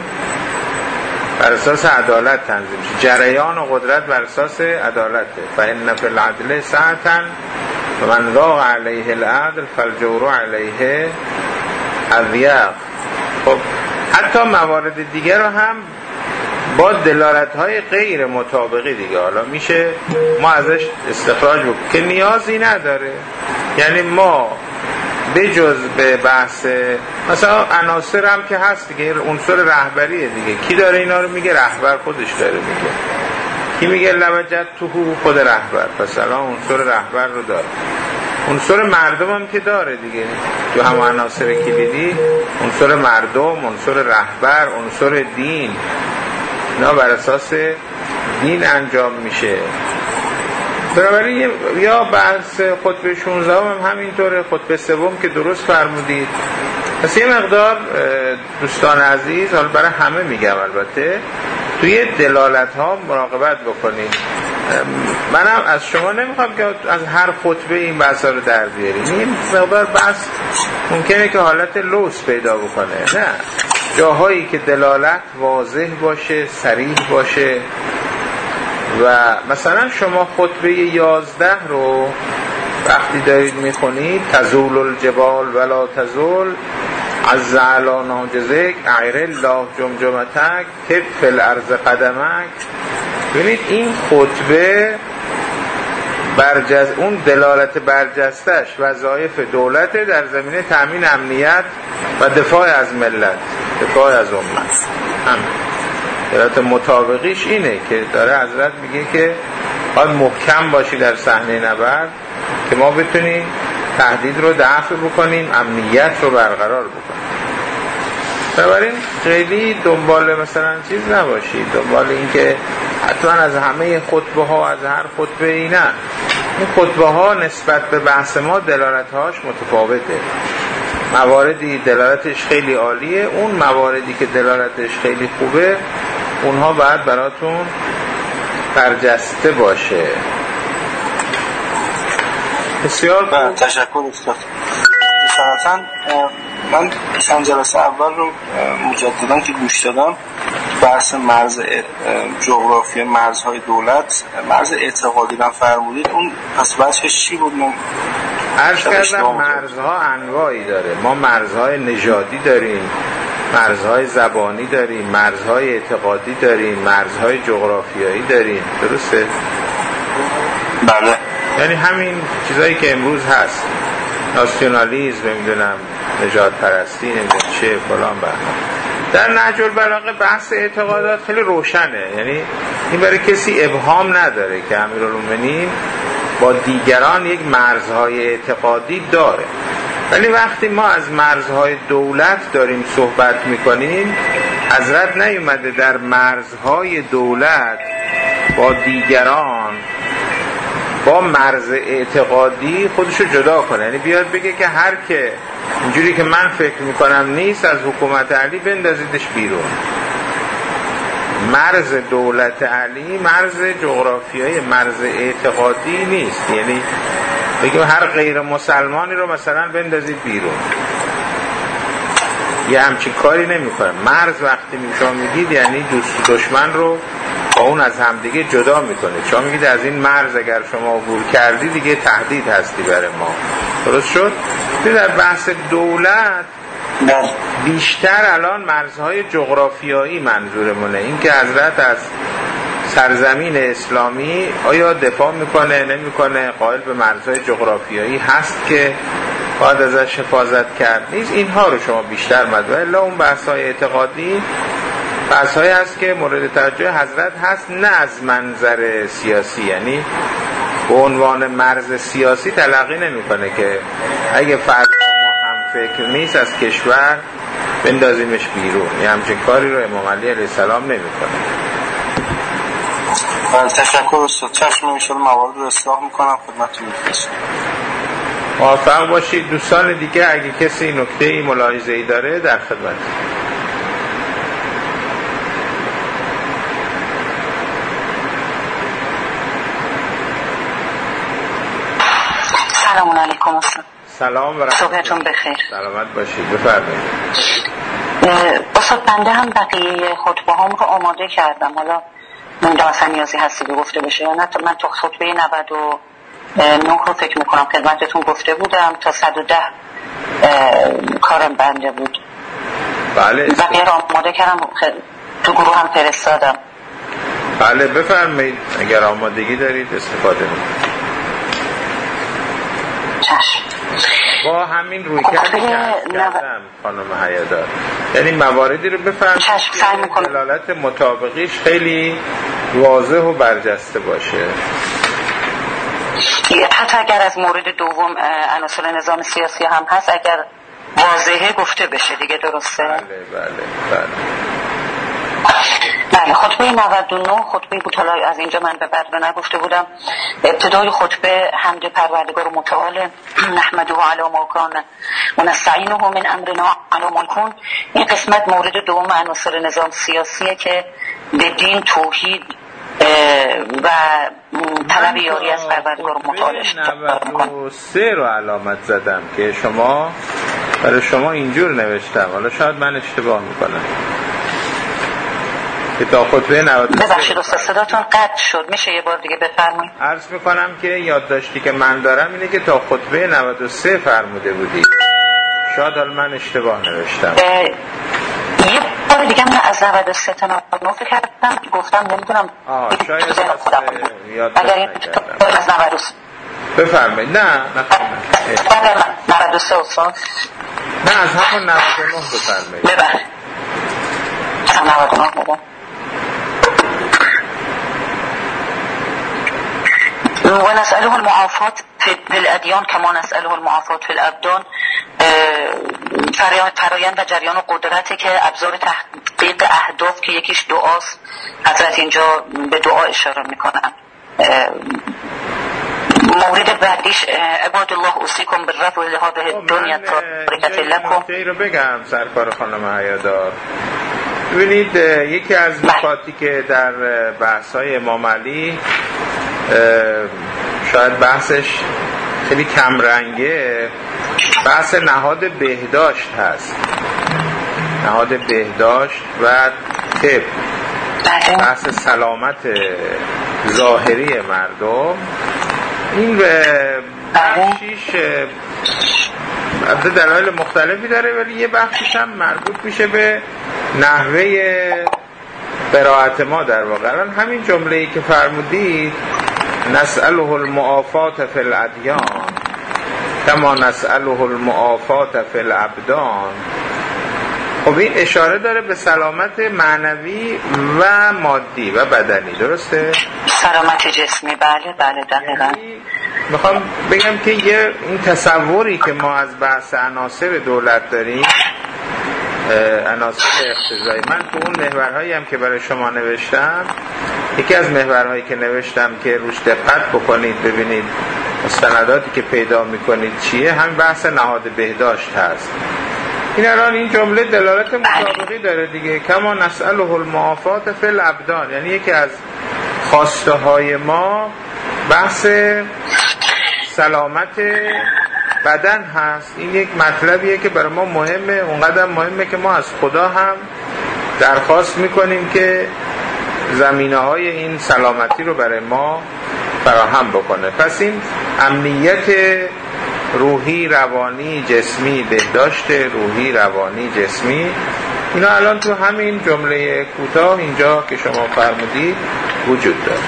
بر اساس عدالت تنظیم میشه. جریان و قدرت بر اساس عدالته. فإن فی العدل سعة و من ضاق علیه العدل فالجور علیه اضیق. خب حتی موارد دیگر رو هم با دلالت‌های غیر مطابقی دیگه حالا میشه ما ازش استخراج بکنیم که نیازی نداره. یعنی ما بجز به بحث مثلا عناصر هم که هست دیگه، عنصر رهبریه دیگه. کی داره اینا رو میگه؟ رهبر خودش داره میگه. کی میگه لوجت تو خود رهبر؟ پس الان عنصر رهبر رو داره. عنصر مردم هم که داره دیگه، تو هم عناصر کلیدی عنصر مردم، عنصر رهبر، عنصر دین، اینا بر اساس دین انجام میشه. بنابراین یا بحث خطبه شانزده هم همینطوره، خطبه سوم که درست فرمودید. پس یه مقدار دوستان عزیز، حالا برای همه میگم البته، توی دلالت ها مراقبت بکنید. منم از شما نمیخوام که از هر خطبه این بحثا رو در بیاریم. این مقدار بحث ممکنه که حالت لوس پیدا بکنه. نه، جاهایی که دلالت واضح باشه، صریح باشه. و مثلا شما خطبه یازده رو وقتی دارید میخونید، تزول الجبال ولا تزول عز علا ناجزک اعر الله جمجمتک کف الارض قدمک. ببینید این خطبه برجست، اون دلالت برجستش وظایف دولت در زمینه تامین امنیت و دفاع از ملت، دفاع از امت. هم دلالت مطابقیش اینه که داره حضرت میگه که باید محکم باشی در صحنه نبرد که ما بتونیم تهدید رو دفع بکنیم، امنیت رو برقرار بکنیم. بنابراین خیلی دنبال مثلا چیز نباشید، دنبال این که حتما از همه خطبه ها، از هر خطبه ای نه. این خطبه ها نسبت به بحث ما دلالت هاش متفاوته. مواردی دلالتش خیلی عالیه، اون مواردی که دلالتش خیلی خوبه اونها باید براتون برجسته باشه. بسیار تشکر استاد. صراحتاً من چند جلسه اول رو مجدداً که گوش دادم بحث مرز جغرافی، مرزهای دولت، مرز اعتقادی هم فرمودید، اون پس بحثش چی بود؟ من عرض کردم مرزها انواعی داره. ما مرزهای نژادی داریم، مرزهای زبانی داریم، مرزهای اعتقادی داریم، مرزهای جغرافیایی داریم. درسته؟ بله. یعنی همین چیزایی که امروز هست، ناسیونالیسم، نمیدونم نژاد پرستی، نمیدونم چه فلان بحث. در نهج البلاغه بحث اعتقادات خیلی روشنه، یعنی این برای کسی ابهام نداره که امیرالمومنین با دیگران یک مرزهای اعتقادی داره. ولی وقتی ما از مرزهای دولت داریم صحبت میکنیم، حضرت نیومده در مرزهای دولت با دیگران با مرز اعتقادی خودشو جدا کنه. یعنی بیاد بگه که هر که اینجوری که من فکر میکنم نیست، از حکومت علی بندازیدش بیرون. مرز دولت علی مرز جغرافیایی، مرز اعتقادی نیست. یعنی بگیم هر غیر مسلمانی رو مثلا بندازید بیرون، یه همچین کاری نمی کنه. مرز وقتی شما میگید یعنی دوست دشمن رو با اون از همدیگه جدا میکنه. شما میگید از این مرز اگر شما عبور کردی دیگه تهدید هستی برای ما. درست شد؟ در بحث دولت بیشتر الان مرزهای جغرافیایی منظورمونه. این که حضرت از سرزمین اسلامی آیا دفاع میکنه نمیکنه، قائل به مرزهای جغرافیایی هست که باید ازش حفاظت کرد نیست، اینها رو شما بیشتر مدوه. الا اون بحث‌های اعتقادی بحث‌هایی هست که مورد توجه حضرت هست، نه از منظر سیاسی، یعنی به عنوان مرز سیاسی تلقی نمیکنه که اگه فرد ما هم فکر نیست از کشور بندازیمش بیرون. یه همچین کاری رو امام علی علیه السلام نمیکنه. تشکر استاد. چشم انشاءالله موارد رو اصلاح میکنم، خدمتتون میرسم. موفق باشید. دوستان دیگه اگه کسی نکته‌ای ملاحظه‌ای داره در خدمت. سلام علیکم استاد. سلام و رحمت. صبحتون بخیر. سلامت باشید. بفرمایید. استاد بنده هم بقیه خطبه هم رو آماده کردم، حالا من اصلا نیازی هستی به گفته بشه یا نه. من تو خطبه نود و نه رو فکر میکنم خدمتتون گفته بودم تا صد و ده کارم بنده بود. بله. بقیه رو آماده کردم، تو گروه هم فرستادم. بله بفرمایید، اگر آمادگی دارید استفاده کنید. چشم. با همین روی کردی که کردم خانم حیادار، یعنی مواردی رو بفرمایید که دلالت مطابقیش خیلی واضح و برجسته باشه. حتی اگر از مورد دوم عناصر نظام سیاسی هم هست، اگر واضحه گفته بشه دیگه، درسته؟ بله بله بله. بله خطبه نود و نه خطبه بود، حالا از اینجا من به بعد نگفته بودم. ابتدای خطبه حمد پروردگار متعال، نحمده علی ما کان و نستعینه من امرنا علی ما کن. این قسمت مورد دوم عناصر نظام سیاسیه که به دین، توحید و طلب یاری از پروردگار متعال نود و سه رو علامت زدم که شما برای شما اینجور نوشتم، حالا شاید من اشتباه میکنم. که تا خطبه نود و سه ببخشید استاد صداتون قطع شد، میشه یه بار دیگه بفرمایید؟ عرض میکنم که یادداشتی که من دارم اینه که تا خطبه نود و سه فرموده بودی، شاید حالا من اشتباه نوشتم. یه بار دیگه من از نود و سه تا نود و نه فکر کردم، گفتم نمیدونم آه شاید از یادداشت نکردم. از نود و سه بفرمایید. نه نه نود و سه استاد، نه از همون نود و نه بفرمایید. ببخشید نود و نه بودم. و نسأله المعافات في الأديان كما نسأله المعافات في الأبدان. فرایند و جریان و قدرتی که ابزار تحقیق اهداف که یکیش دعاست، حضرت اینجا به دعا اشاره میکنن. مورد بعدیش عباد الله اوصیکم بالرفع لهذه الدنیا تارکة لکم. من رو بگم سرکار خانم حیادار، ببینید یکی از نکاتی که در بحث‌های امام علی شاید بحثش خیلی کم رنگه، بحث نهاد بهداشت هست، نهاد بهداشت و طب، بحث سلامت ظاهری مردم. این بخشیش دلایل مختلفی داره، ولی یه بخشیش هم مربوط میشه به نحوه قرائت ما. در واقع همین جمله‌ای که فرمودید نسأله المعافات فی الادیان کما نسأله المعافات فی الابدان، خب این اشاره داره به سلامت معنوی و مادی و بدنی، درسته؟ سلامت جسمی، بله بله دقیقاً. میخوام بگم که یه این تصوری که ما از بحث عناصر دولت داریم، عناصر اقتضایی، من تو اون محورهایی هم که برای شما نوشتم، یکی از محورهایی که نوشتم که روش دقت بکنید ببینید مستنداتی که پیدا میکنید چیه، هم بحث نهاد بهداشت هست. این الان این جمله دلالت مطابقی داره دیگه، کما نسأله المعافات فی الابدان، یعنی یکی از خواسته های ما بحث سلامت بدن هست. این یک مطلبیه که برای ما مهمه، اونقدر مهمه که ما از خدا هم درخواست میکنیم که زمینه های این سلامتی رو برای ما فراهم بکنه. پس این امنیت روحی، روانی، جسمی، بهداشت روحی، روانی، جسمی، اینا الان تو همین جمله کوتاه اینجا که شما فرمودید وجود داره.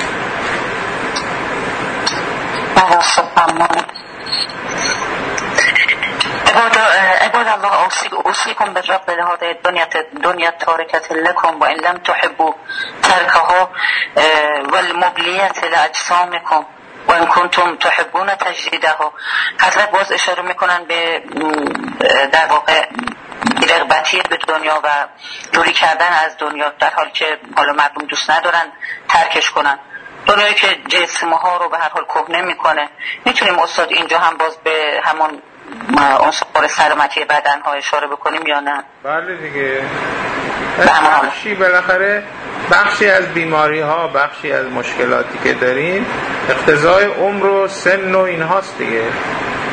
عباد الله اوصیکم بالرفع لهذه الدنیا تارکة لکم و ان لم تحبوا ترکها والمبلیت لاجسامکم و ان کنتم تحبون تجدیدها. حضرت باز اشاره میکنن به در واقع رغبتی به دنیا و دوری کردن از دنیا، در حالی که حالا مردم دوست ندارن ترکش کنن. دنیایی که جسمها رو به هر حال کهنه میکنه. میتونیم استاد اینجا هم باز به همون عنصر سلامتی بدن ها اشاره بکنیم یا نه؟ بله دیگه، بخشی بالاخره بخشی از بیماری ها، بخشی از مشکلاتی که داریم اقتضای عمر و سن و این هاست دیگه.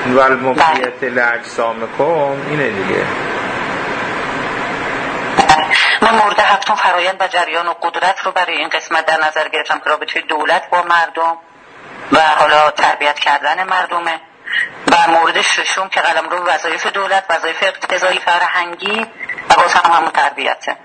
و المبلیت لاجسامکم اینه دیگه. من مورد هفتم فرایند و جریان و قدرت رو برای این قسمت در نظر گرفتم که رابطه دولت با مردم و حالا تربیت کردن مردمه. و مورد ششم که قلمرو وظایف دولت، وظایف اقتضایی فرهنگی و باز هم همون تربیته.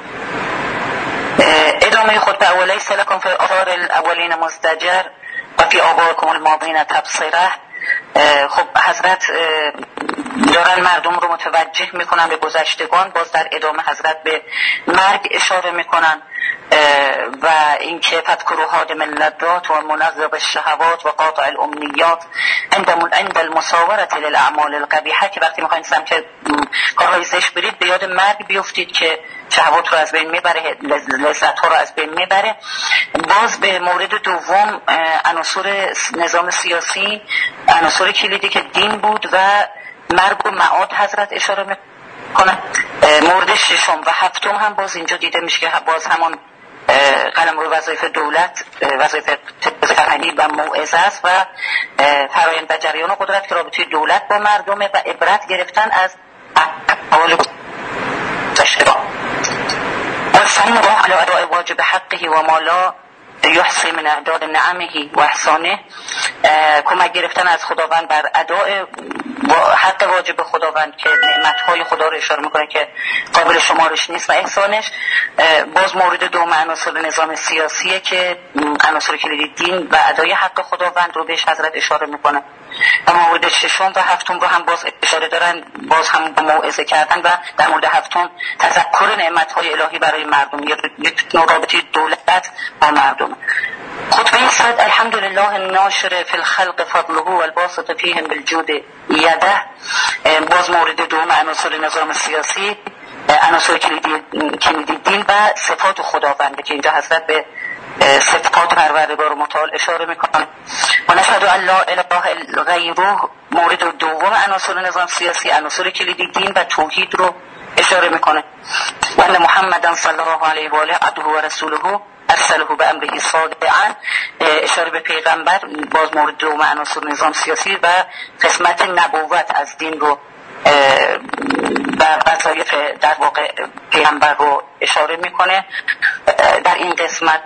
ادامه خطبه اولی سلکم فی آثار الاولین مزدجر و فی آبارکم الماضین تبصره. خب حضرت دارن مردم رو متوجه میکنن به گذشتگان، باز در ادامه حضرت به مرگ اشاره میکنن و اینکه فذکروا هادم اللذات و منظب الشهوات و قاطع الامنیات عند المساوره للاعمال القبیحه، که وقتی میخواین سمت کارهای زشت برید به یاد مرگ بیفتید که شهوات رو از بین میبره، لذت ها رو از بین میبره. باز به مورد دوم عناصر نظام سیاسی، عناصر کلیدی که دین بود و مرگ و معاد حضرت اشاره میکنن. مورد ششم و هفتم هم باز اینجا دیده میشه که باز همون قلمرو وظایف دولت، وظایف فرهنگی و موعظه است و فرایند و جریان و قدرت که رابطه دولت با مردمه و عبرت گرفتن از احوال گذشته. والسعی الله علی اداء واجب حقه و ما لا یحصی من اعداد نعمه و احسانه، کمک گرفتن از خداوند بر اداء حق واجب خداوند که نعمتهای خدا رو اشاره میکنه که قابل شمارش نیست و احسانش. باز مورد دوم عناصر نظام سیاسیه که عناصر کلیدی دین و ادای حق خداوند رو بهش حضرت اشاره میکنه. و مورد ششم و هفتم رو هم باز اشاره دارن، باز هم با موعظه کردن و در مورد هفتم تذکر نعمتهای الهی برای مردم، یک نوع رابطه دولت با مردم. خطبه صد الحمدلله الناشر فی الخلق فضله و الباسط فیهم بالجود یده. باز مورد دوم عناصر نظام سیاسی، عناصر کلیدی دین و صفات خداوند که اینجا حضرت به صفات پروردگار متعال اشاره میکنه. و نشهد ان لا اله غیره مورد دوم عناصر نظام سیاسی، عناصر کلیدی دین و توحید رو اشاره میکنه. و ان محمدن صلی الله علیه و آله عبده و رسوله ارسله به امره صادقا، اشاره به پیغمبر. باز مورد دوم عناصر نظام سیاسی و قسمت نبوت از دین رو و وظایف در واقع پیغمبر رو اشاره میکنه. در این قسمت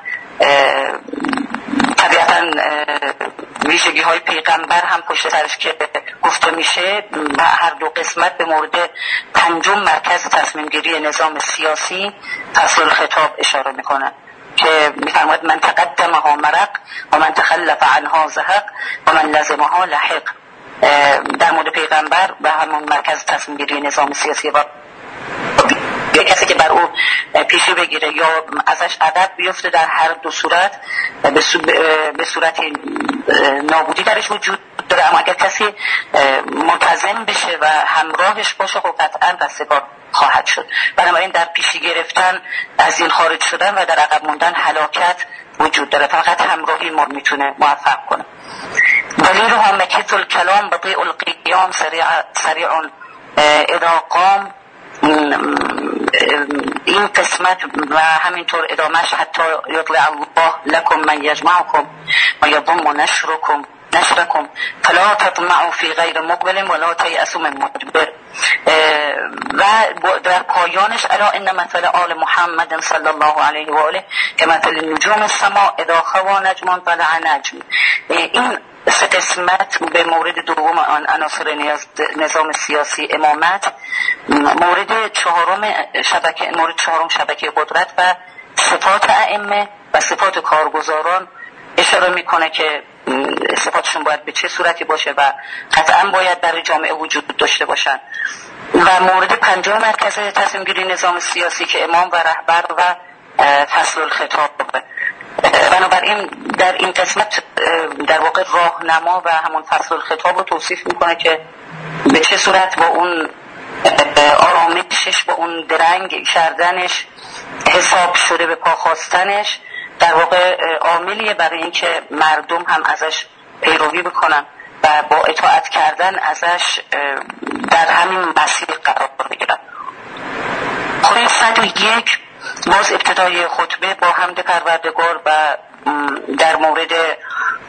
طبیعتاً ویژگی های پیغمبر هم پشت سرش که گفته میشه و هر دو قسمت به مورد پنجم مرکز تصمیم گیری نظام سیاسی فصل الخطاب اشاره میکنه که میفرماید من تقدمها مرق و من تخلف عنها زهق و من لزمها لحق. در مورد پیغمبر و همون مرکز تصمیم گیری نظام سیاسی و یا کسی که بر او پیشی بگیره یا ازش ادب بیفته در هر دو صورت به صورت نابودی درش وجود داره. اما اگر کسی ملتزم بشه و همراهش باشه خب قطعا رستگار خواهد شد. بنابراین در پیشی گرفتن از این خارج شدن و در عقب موندن هلاکت وجود داره، فقط همراهی ما میتونه موفق کنه. دلیل هم مکث الکلام بطیء القیام سریع سریع اذا قام. این قسمت و همینطور ادامش حتی یطلع الله لکم من یجمعکم و یضم نشرکم نشرکم فلا تطمعوا فی غیر مقبل ولا تیأسوا من مدبر. و در پایانش الا ان مثل آل محمد صلی الله علیه و آله که مثل نجوم السماء اذا خوا نجم طلع نجم. این سه قسمت به مورد دوم آن عناصر نظام سیاسی امامت، مورد چهارم شبکه مورد چهارم شبکه قدرت و صفات ائمه و صفات کارگزاران اشاره میکنه که صفاتشون باید به چه صورتی باشه و قطعا باید در جامعه وجود داشته باشن. و مورد پنجم مرکز تصمیم گیری نظام سیاسی که امام و رهبر و فصل الخطاب. بنابراین در این قسمت در واقع راهنما و همون فصل الخطاب رو توصیف میکنه که به چه صورت با اون آرامشش، با اون درنگ کردنش، حساب شده به پا خواستنش در واقع عاملیه برای اینکه مردم هم ازش پیروی بکنن و با اطاعت کردن ازش در همین مسیر قرار بگیرن. خطبه صد و یک باز ابتدای خطبه با حمد پروردگار و در مورد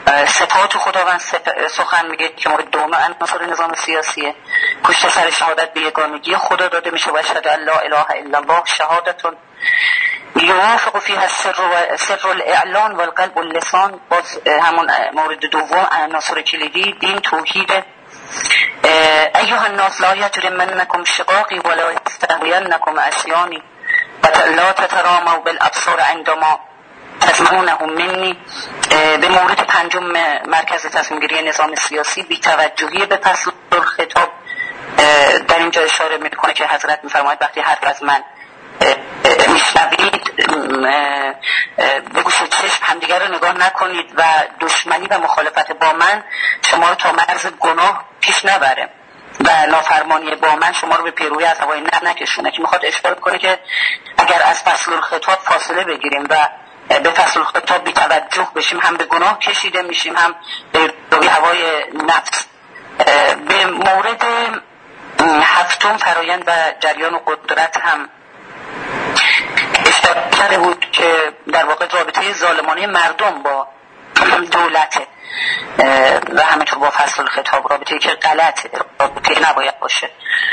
صفات خداوند سخن میگه که مورد دوم عناصر نظام سیاسیه. پشت سر شهادت به یگانگی خدا داده میشه و اشهد ان لا اله الا الله شهادتون یوافق فیها السر و سر الاعلان و القلب و اللسان. باز همون مورد دوم عناصر کلیدی دین توحید. ایها الناس لا یجرمنکم شقاقی ولا یستهوینکم عصیانی و لا تتراموا بالابصار عندما تسمعونه منی. به مورد پنجم مرکز تصمیم گیری نظام سیاسی بی‌توجهی به فصل الخطاب در اینجا اشاره میکنه که حضرت میفرماید وقتی حرف از من میشنوید به گوش چشم همدیگر رو نگاه نکنید و دشمنی و مخالفت با من شما رو تا مرز گناه پیش نبره و نافرمانی با من شما رو به پیروی از هوای نفس نکشونه. که میخواد اشاره کنه که اگر از فصل الخطاب فاصله بگیریم و به فصل الخطاب بی توجه بشیم هم به گناه کشیده میشیم هم به روی هوای نفس. به مورد هفتم فرایند و جریان و قدرت هم اشاره کرده بود که در واقع رابطه ظالمانه مردم با دولته و همینطور با فصل الخطاب رابطه‌ای که غلطه، رابطه نباید باشه.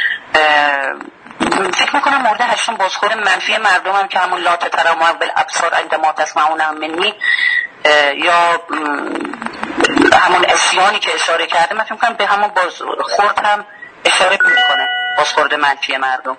فکر میکنم مورد هشتم بازخور منفی مردم هم که همون لا تتراموا بالابصار عندما تسمعون منی یا همون عصیانی که اشاره کرده، من فکر میکنم به همون بازخورد هم اشاره میکنه، بازخورد منفی مردم.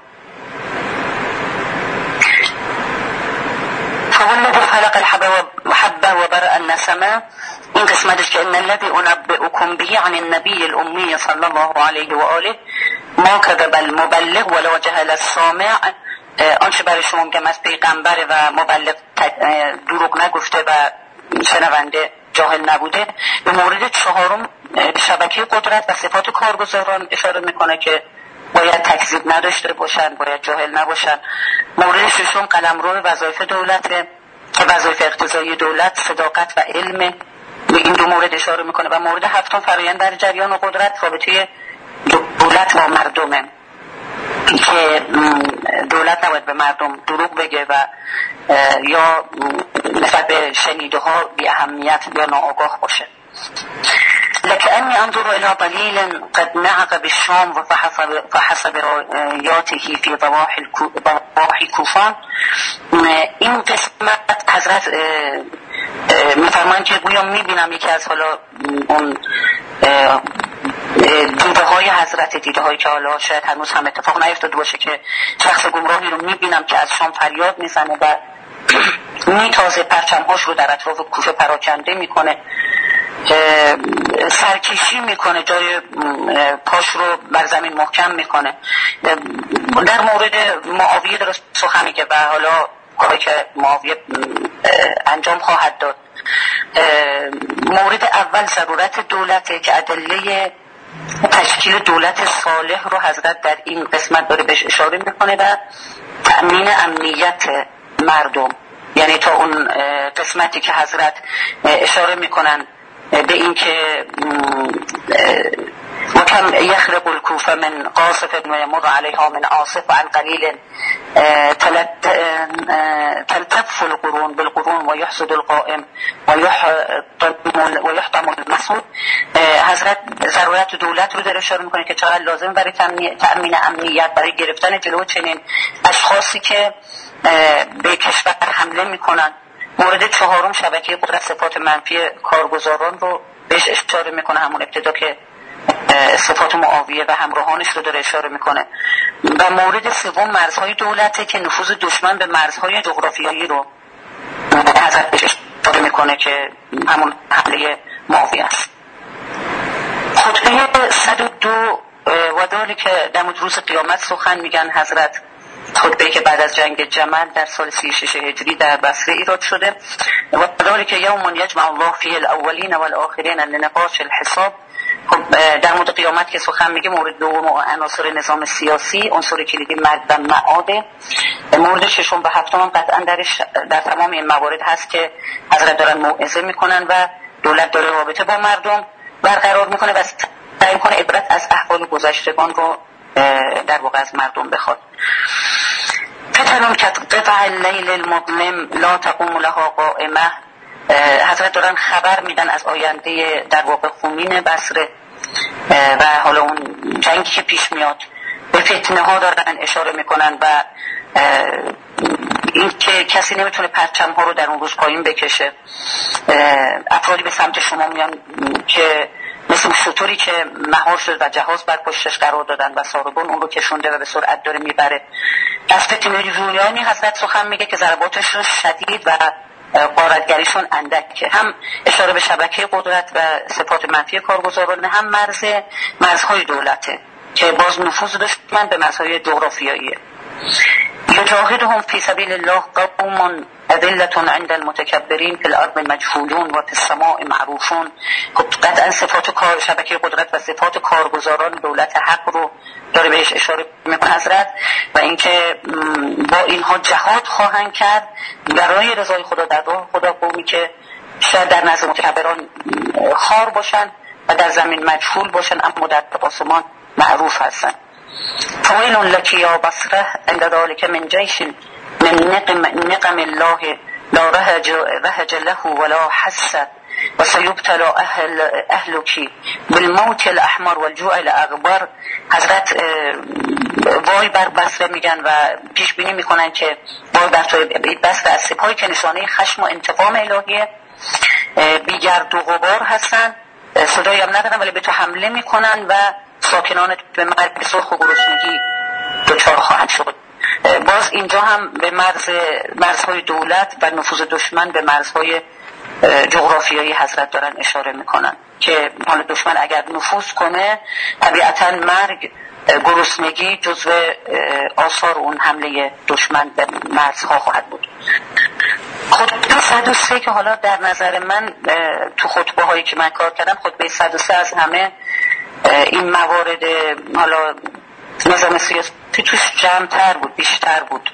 فولد خلق الحبه و برأ النسمه، این قسمتش که ان الذی انبئکم به عن النبی الامی صلی الله علیه و آله ما کذب المبلغ ولا جهل السامع. آنچه برای شما میگم از پیغمبر و مبلغ دروغ نگفته و شنونده جاهل نبوده. به مورد چهارم شبکه قدرت و صفات کارگزاران اشاره میکنه که باید تکذیب نداشته باشن، باید جاهل نباشن. مورد ششم قلمرو وظایف دولته که وظایف اقتضایی دولت صداقت و علم. به این دو مورد اشاره میکنه. و مورد هفتم فرآیند در جریان و قدرت رابطه دولت با مردمه که دولت نباید به مردم دروغ بگه و یا نسبت به شنیده ها بی اهمیت یا ناآگاه باشه. لكأني انظر الى ضليل قد نعق بالشام وفحسب رایاته في ضواحی کوفان. این قسمت حضرت میفرمایند که گویا میبینم یکی از حالا اون دیده های حضرت، دیده هایی که حالا شاید هنوز هم اتفاق نیفتاده باشه، که شخص گمراهی رو میبینم که از شام فریاد میزنه و میتازه پرچمهاش رو در اطراف کوفه پراکنده میکنه، سرکشی میکنه، جای پاش رو بر زمین محکم میکنه. در مورد معاویه درست سخن میگه و حالا کاری که معاویه انجام خواهد داد. مورد اول ضرورت دولته که ادله تشکیل دولت صالح رو حضرت در این قسمت داره بهش اشاره میکنه و تأمین امنیت مردم. یعنی تا اون قسمتی که حضرت اشاره میکنن به این که وكم يخرق الكوفة من قاصف ويمر عليها من عاصف عن قليل تلتف القرون بالقرون ويحسد القائم ويحطم المحسود. حضرت ضرورت دولت رو در اشاره میکنه که چقدر لازم برای تأمین امنیت، برای گرفتن جلو چنین اشخاصی که به کشور حمله میکنن. مورد چهارم شبکه قدرت صفات منفی کارگزاران رو بهش اشاره میکنه، همون ابتدا که صفات معاویه و همراهانش رو داره اشاره میکنه. و مورد سوم مرزهای دولته که نفوذ دشمن به مرزهای جغرافیایی رو حضرت بهش اشاره میکنه که همون حمله معاویه است. خطبه صد و دو و داری که در روز قیامت سخن میگن حضرت، خطبه‌ای که بعد از جنگ جمل در سال سی و شش هجری در بصره ایراد شده. و داری که یوم یجمع الله فیه الاولین والآخرین لنقاش الحساب. در مورد قیامت که سخن میگه مورد دوم عناصر نظام سیاسی، عنصر کلیدی مرد و معاده. مورد ششم و هفتم هم قطعا درش در تمام این موارد هست که حضرت دارن موعظه میکنن و دولت داره رابطه با مردم برقرار میکنه و سعی میکنه عبرت از احوال گذشتگان رو در واقع از مردم بخواد. فتن كقطع الليل المظلم لا تقوم لها قائمة حضرت دارن خبر میدن از آینده در واقع خونین بصره و حالا اون جنگی که پیش میاد، به فتنه ها دارن اشاره میکنن و این که کسی نمیتونه پرچم ها رو در اون روز پایین بکشه. افرادی به سمت شما میان که مثل شطوری که مهار شد و جهاز بر پشتش قرار دادن و ساربون اون رو کشونده و به سرعت داره میبره. از فتنه رویانی حضرت سخن میگه که ضرباتشون شدید و غارتگریشون اندک، هم اشاره به شبکه قدرت و صفات منفی کارگزاران، هم مرز مرزهای دولته که باز نفوذ دشمن به مرزهای جغرافیاییه. یجاهدهم فی سبیل الله قوم اذلة عند المتکبرین فی الارض مجهولون و فی السماء معروفون. قطعا صفات کار شبکه قدرت و صفات کارگزاران دولت حق رو داره بهش اشاره میکنه حضرت، و اینکه با اینها جهاد خواهند کرد برای رضای خدا در راه خدا، قومی که شاید در نظر متکبران خار باشن و در زمین مجهول باشن اما در آسمان معروف هستن. فویل لک یا بصره عند ذلك من جیش من نقم, نقم الله لا رهج, رهج له ولا حس و سیبتلى اهل اهلکی بالموت الاحمر والجوع الاغبر. حضرت وای بر بصره میگن و پیش بینی میکنن که وای بر توی بصره از سپاهی که نشانه خشم و انتقام الهیه، بیگرد و غبار هستن، صدایی هم ندارن ولی به تو حمله میکنن و ساکنان به مرگ سرخ و گرسنگی دچار خواهند شد. باز اینجا هم به مرز مرزهای دولت و نفوذ دشمن به مرزهای جغرافیایی حضرت دارن اشاره میکنن که حالا دشمن اگر نفوذ کنه طبیعتا مرگ، گرسنگی جزو آثار اون حمله دشمن به مرزها خواهد بود. خطبه صد و سه که حالا در نظر من تو خطبه هایی که من کار کردم خطبه صد و سه از همه این موارد حالا نظام سیاسی توش جمع‌تر بود، بیشتر بود.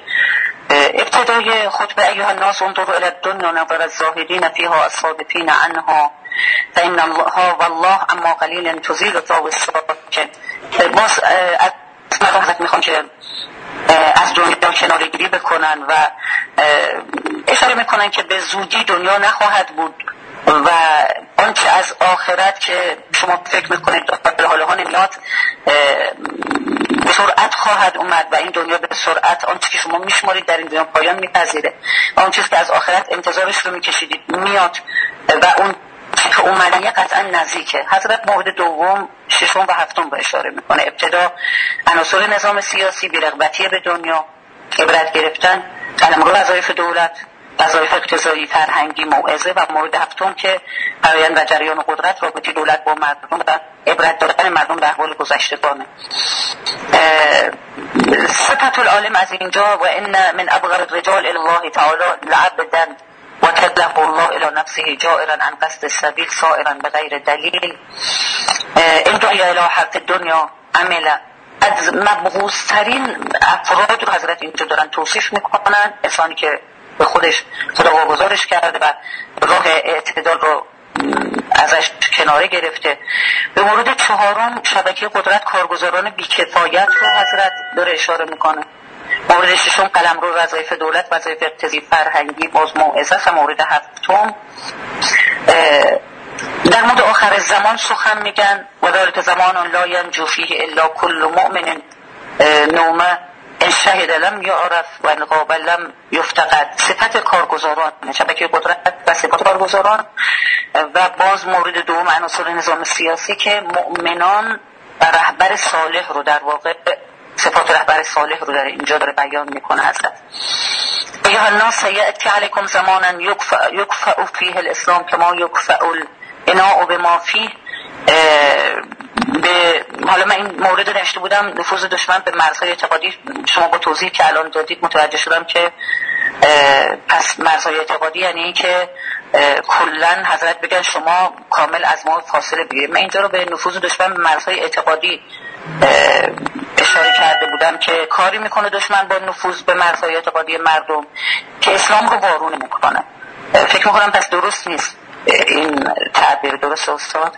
ابتدای خطبه ایها الناس انظروا الى الدنیا نظر الزاهدین فیها الصادقین عنها فان الله والله اما قلیل تزیل ذا الساکن. باز از مردم حضرت میخوان که از دنیا کناره‌گیری بکنن و اشاره میکنن که به زودی دنیا نخواهد بود و آنچه از آخرت که شما فکر میکنید به حال ها نمیاد به سرعت خواهد اومد و این دنیا به سرعت آنچه که شما میشمارید در این دنیا پایان میپذیره. آن چیزی که از آخرت انتظارش رو میکشیدید میاد و اون که اومدنیه قطعا نزدیکه. حضرت مورد دوم، ششم و هفتم رو اشاره میکنه. ابتدا عناصر نظام سیاسی، بی‌رغبتی به دنیا، عبرت گرفتن، قلمرو وظایف دولت، وظایف اقتضایی، فرهنگی، موعظه، و مورد هفتم که فرآیند و جریان قدرت، رابطه دولت با مردم و عبرت دادن مردم به احوال گذشتگانه. صفت العالم از اینجا و ان من ابغض الرجال الی الله تعالی لعبدا و کله الله الی نفسه جائرا عن قصد السبیل سائرا بغیر دلیل ان دعی الی حرث الدنیا عمل. از مبغوض‌ترین افراد رو حضرت اینجا دارن توصیف میکنن، انسانی که به خودش خدا واگذارش کرده و راه اعتدال رو ازش کناره گرفته. به مورد چهارم شبکه قدرت کارگزاران بیکفایت رو حضرت داره اشاره میکنه. مورد ششم قلمرو وظایف دولت، وظایف اقتضایی، فرهنگی، باز موعظه است. مورد هفتم در مورد آخر زمان سخن میگن و ذلک زمان لا ینجو فیه الا کل مؤمن نومه ان شهد لم یعرف و ان غاب لم یفتقد. صفت کارگزاران شبکه قدرت و صفت کارگزاران. و باز مورد دوم عناصر نظام سیاسی که مؤمنان و رهبر صالح رو در واقع صفات رهبر صالح رو در اینجا داره بیان میکنه حضرت. ایها الناس یأتی علیکم زمانا یکفأ فیه الاسلام کما یکفأ الاناء بما فیه. به حالا من این مورد داشته بودم نفوذ دشمن به مرزهای اعتقادی، شما با توضیح که الان دادید متوجه شدم که پس مرزهای اعتقادی یعنی این که کلن حضرت بگن شما کامل از ما فاصله بگیرید. من اینجا رو به نفوذ دشمن به مرزهای اعتقادی اشاره کرده بودم که کاری میکنه دشمن با نفوذ به مرزهای اعتقادی مردم که اسلام رو وارونه میکنه. فکر میکنم پس درست نیست این تعبیر، درست استاد؟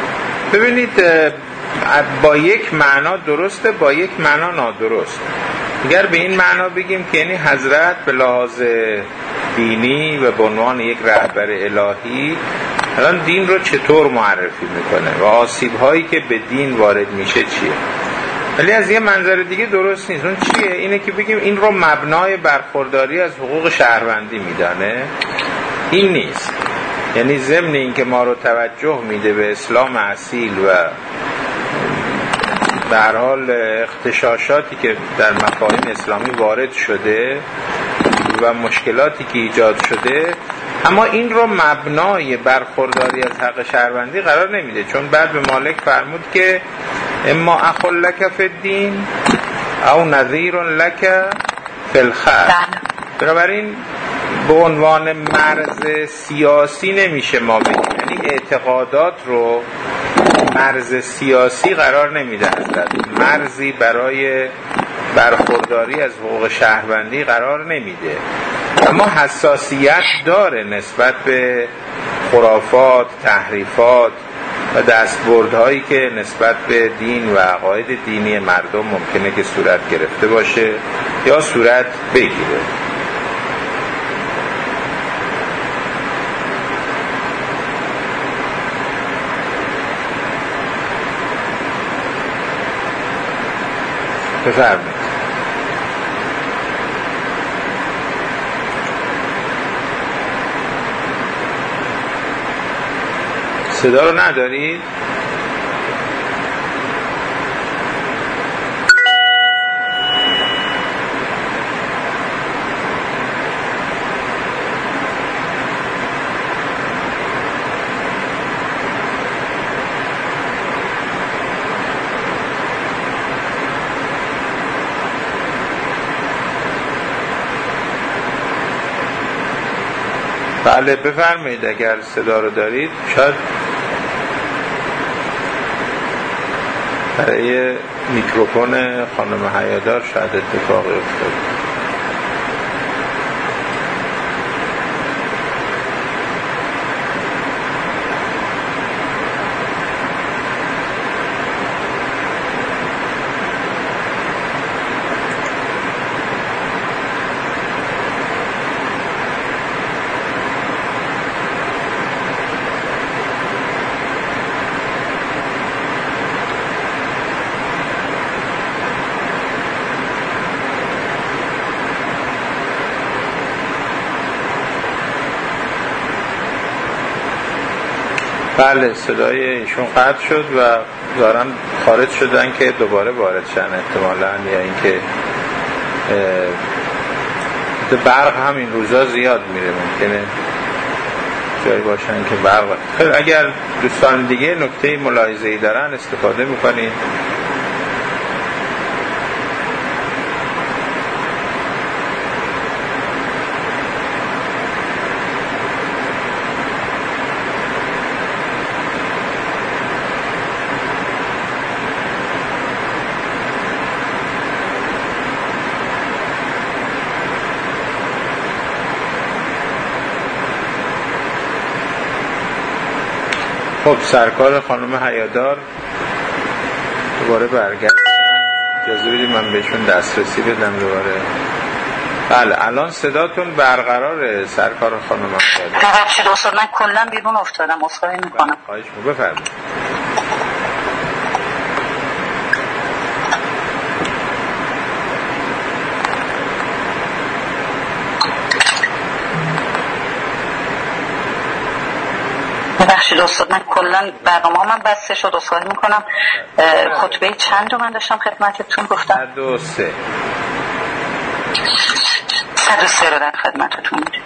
ببینید با یک معنا درسته، با یک معنا نادرست. اگر به این معنا بگیم که یعنی حضرت به لحاظ دینی و به عنوان یک رهبر الهی الان دین رو چطور معرفی میکنه و آسیب هایی که به دین وارد میشه چیه. ولی از یه منظر دیگه درست نیست. اون چیه؟ اینه که بگیم این رو مبنای برخورداری از حقوق شهروندی میدانه. این نیست. یعنی ضمن این که ما رو توجه میده به اسلام اصیل و به هر حال اختشاشاتی که در مفاهیم اسلامی وارد شده و مشکلاتی که ایجاد شده، اما این رو مبنای برخورداری از حق شهروندی قرار نمیده، چون بعد به مالک فرمود که اما اخل لک فی الدین او نذیر لک فی الخیر. بنابراین به عنوان مرز سیاسی نمیشه ما بگیم، یعنی اعتقادات رو مرز سیاسی قرار نمیده، حضرت مرزی برای برخورداری از حقوق شهروندی قرار نمیده، اما حساسیت داره نسبت به خرافات، تحریفات و دستبردهایی که نسبت به دین و عقاید دینی مردم ممکنه که صورت گرفته باشه یا صورت بگیره. بفرمایید. صدا رو ندارید؟ بله بفرمایید اگر صدا رو دارید. شاید برای میکروفون خانم حیادار شاید اتفاقی افتاد. بله صدای ایشون قطع شد و دارن خارج شدن که دوباره وارد شن احتمالاً، یا اینکه برق هم این روزا زیاد میره، ممکنه جایی باشن که برق. خیلی اگر دوستان دیگه نکته ملاحظه‌ای دارن استفاده میکنین. خب سرکار خانم حیادار دوباره برگشتن، اجازه بدید من بهشون دسترسی بدم دوباره. بله الان صداتون برقراره سرکار خانم حیادار. ببخشید استاد من کلا بیرون افتادم، عذرخواهی میکنم. خواهش می‌کنم بفرمایید. ببخشید استاد من کلا برنامه من بسته شد، عذرخواهی میکنم. خطبه چند رو من داشتم خدمتتون گفتم؟ صد و سه. صد و سه رو در خدمتتون بود.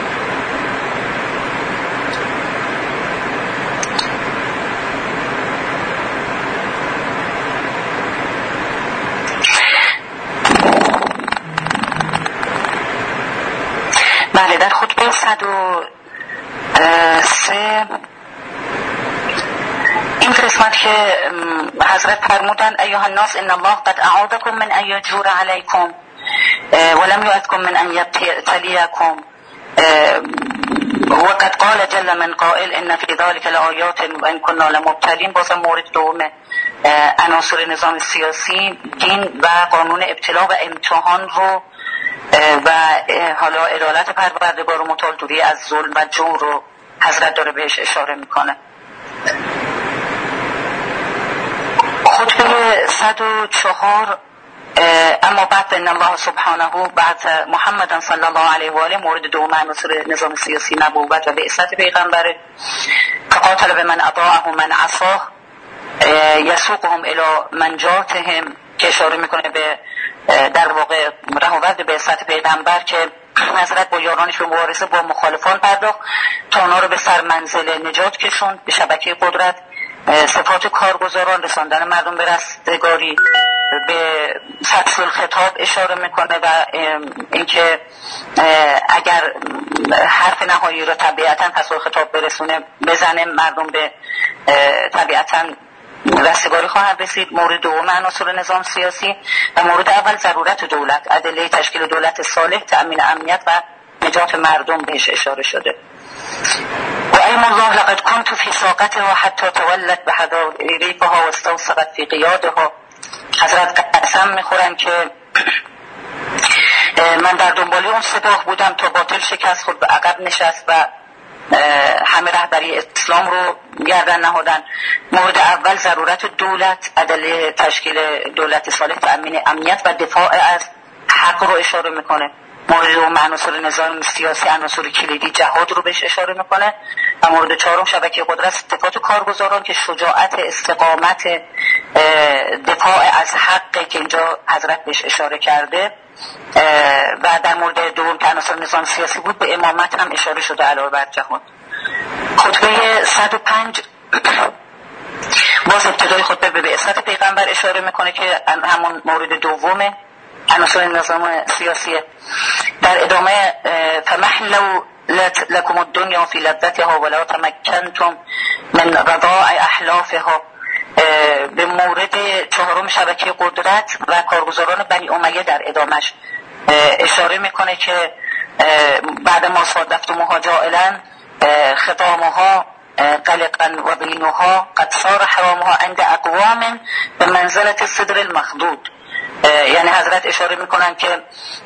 بله در خطبه صد و سه این قسمت که حضرت فرمودن ایها الناس ان الله قد اعاذکم من ان یجور علیکم ولم یعذکم من ان یبتلیکم، وقد قال جل من قائل ان فی ذلک لآیات و ان کنا لمبتلین. بازم مورد دوم عناصر نظام سیاسی دین و قانون ابتلا و امتحان رو و حالا عدالت پروردگار و متعال دوری از ظلم و جور رو حضرت داره بهش اشاره میکنه. خطبه صد و چهار اما بعد ان الله سبحانه بعد محمد صلی الله علیه و آله مورد دوم عناصر نظام سیاسی نبوت و بعثت پیغمبره. فقاتل به من اطاعه من عصاه یسوقهم الی منجاتهم که اشاره میکنه به در واقع رهاورد بعثت پیغمبر که حضرت با یارانش به مبارزه با مخالفان پرداخت تا اونا رو به سر منزل نجات کشوند، به شبکه قدرت، صفات کارگزاران، رساندن مردم به رستگاری، به فصل الخطاب اشاره میکنه و اینکه اگر حرف نهایی رو طبیعتا فصل الخطاب برسونه بزنه مردم به طبیعتا رستگاری خواهد رسید. مورد دوم عناصر نظام سیاسی و مورد اول ضرورت دولت، ادله تشکیل دولت صالح، تأمین امنیت و نجات مردم بهش اشاره شده. و ایم الله لقد كنت في ساقتها حتى تولت بحذائرها واستوثقت في قیادها. حضرت قسم میخورن که من در دنباله اون سپاه بودم تا باطل شکست خود به عقب نشست و همه رهبری اسلام رو گردن نهادن. مورد اول ضرورت دولت، ادله تشکیل دولت صالح، تأمین امنیت و دفاع از حق رو اشاره میکنه. مورد دوم عناصر نظام سیاسی عناصر کلیدی جهاد رو بهش اشاره میکنه و مورد چهارم شبکه قدرت، صفات کارگزاران که شجاعت، استقامت، دفاع از حق که اینجا حضرت بهش اشاره کرده و در مورد دوم که عناصر نظام سیاسی بود به امامت هم اشاره شده علاوه بر جهاد. خطبه صد و پنج باز ابتدای خطبه به بعثت پیغمبر اشاره میکنه که همون مورد دومه عناصر نظام سیاسی. در ادامه فمحلوا لكم الدنيا في لذتها ولا تمكنتم من رضاع احلافها. به مورد چهارم شبکه قدرت و کارگزاران بنی امیه در ادامش اشاره میکنه که بعد ما صادفتموها جائلا خطامها قلقا و بینوها قد صار حرامها عند اقوام به منزلت صدر المخدود. یعنی حضرت اشاره میکنن که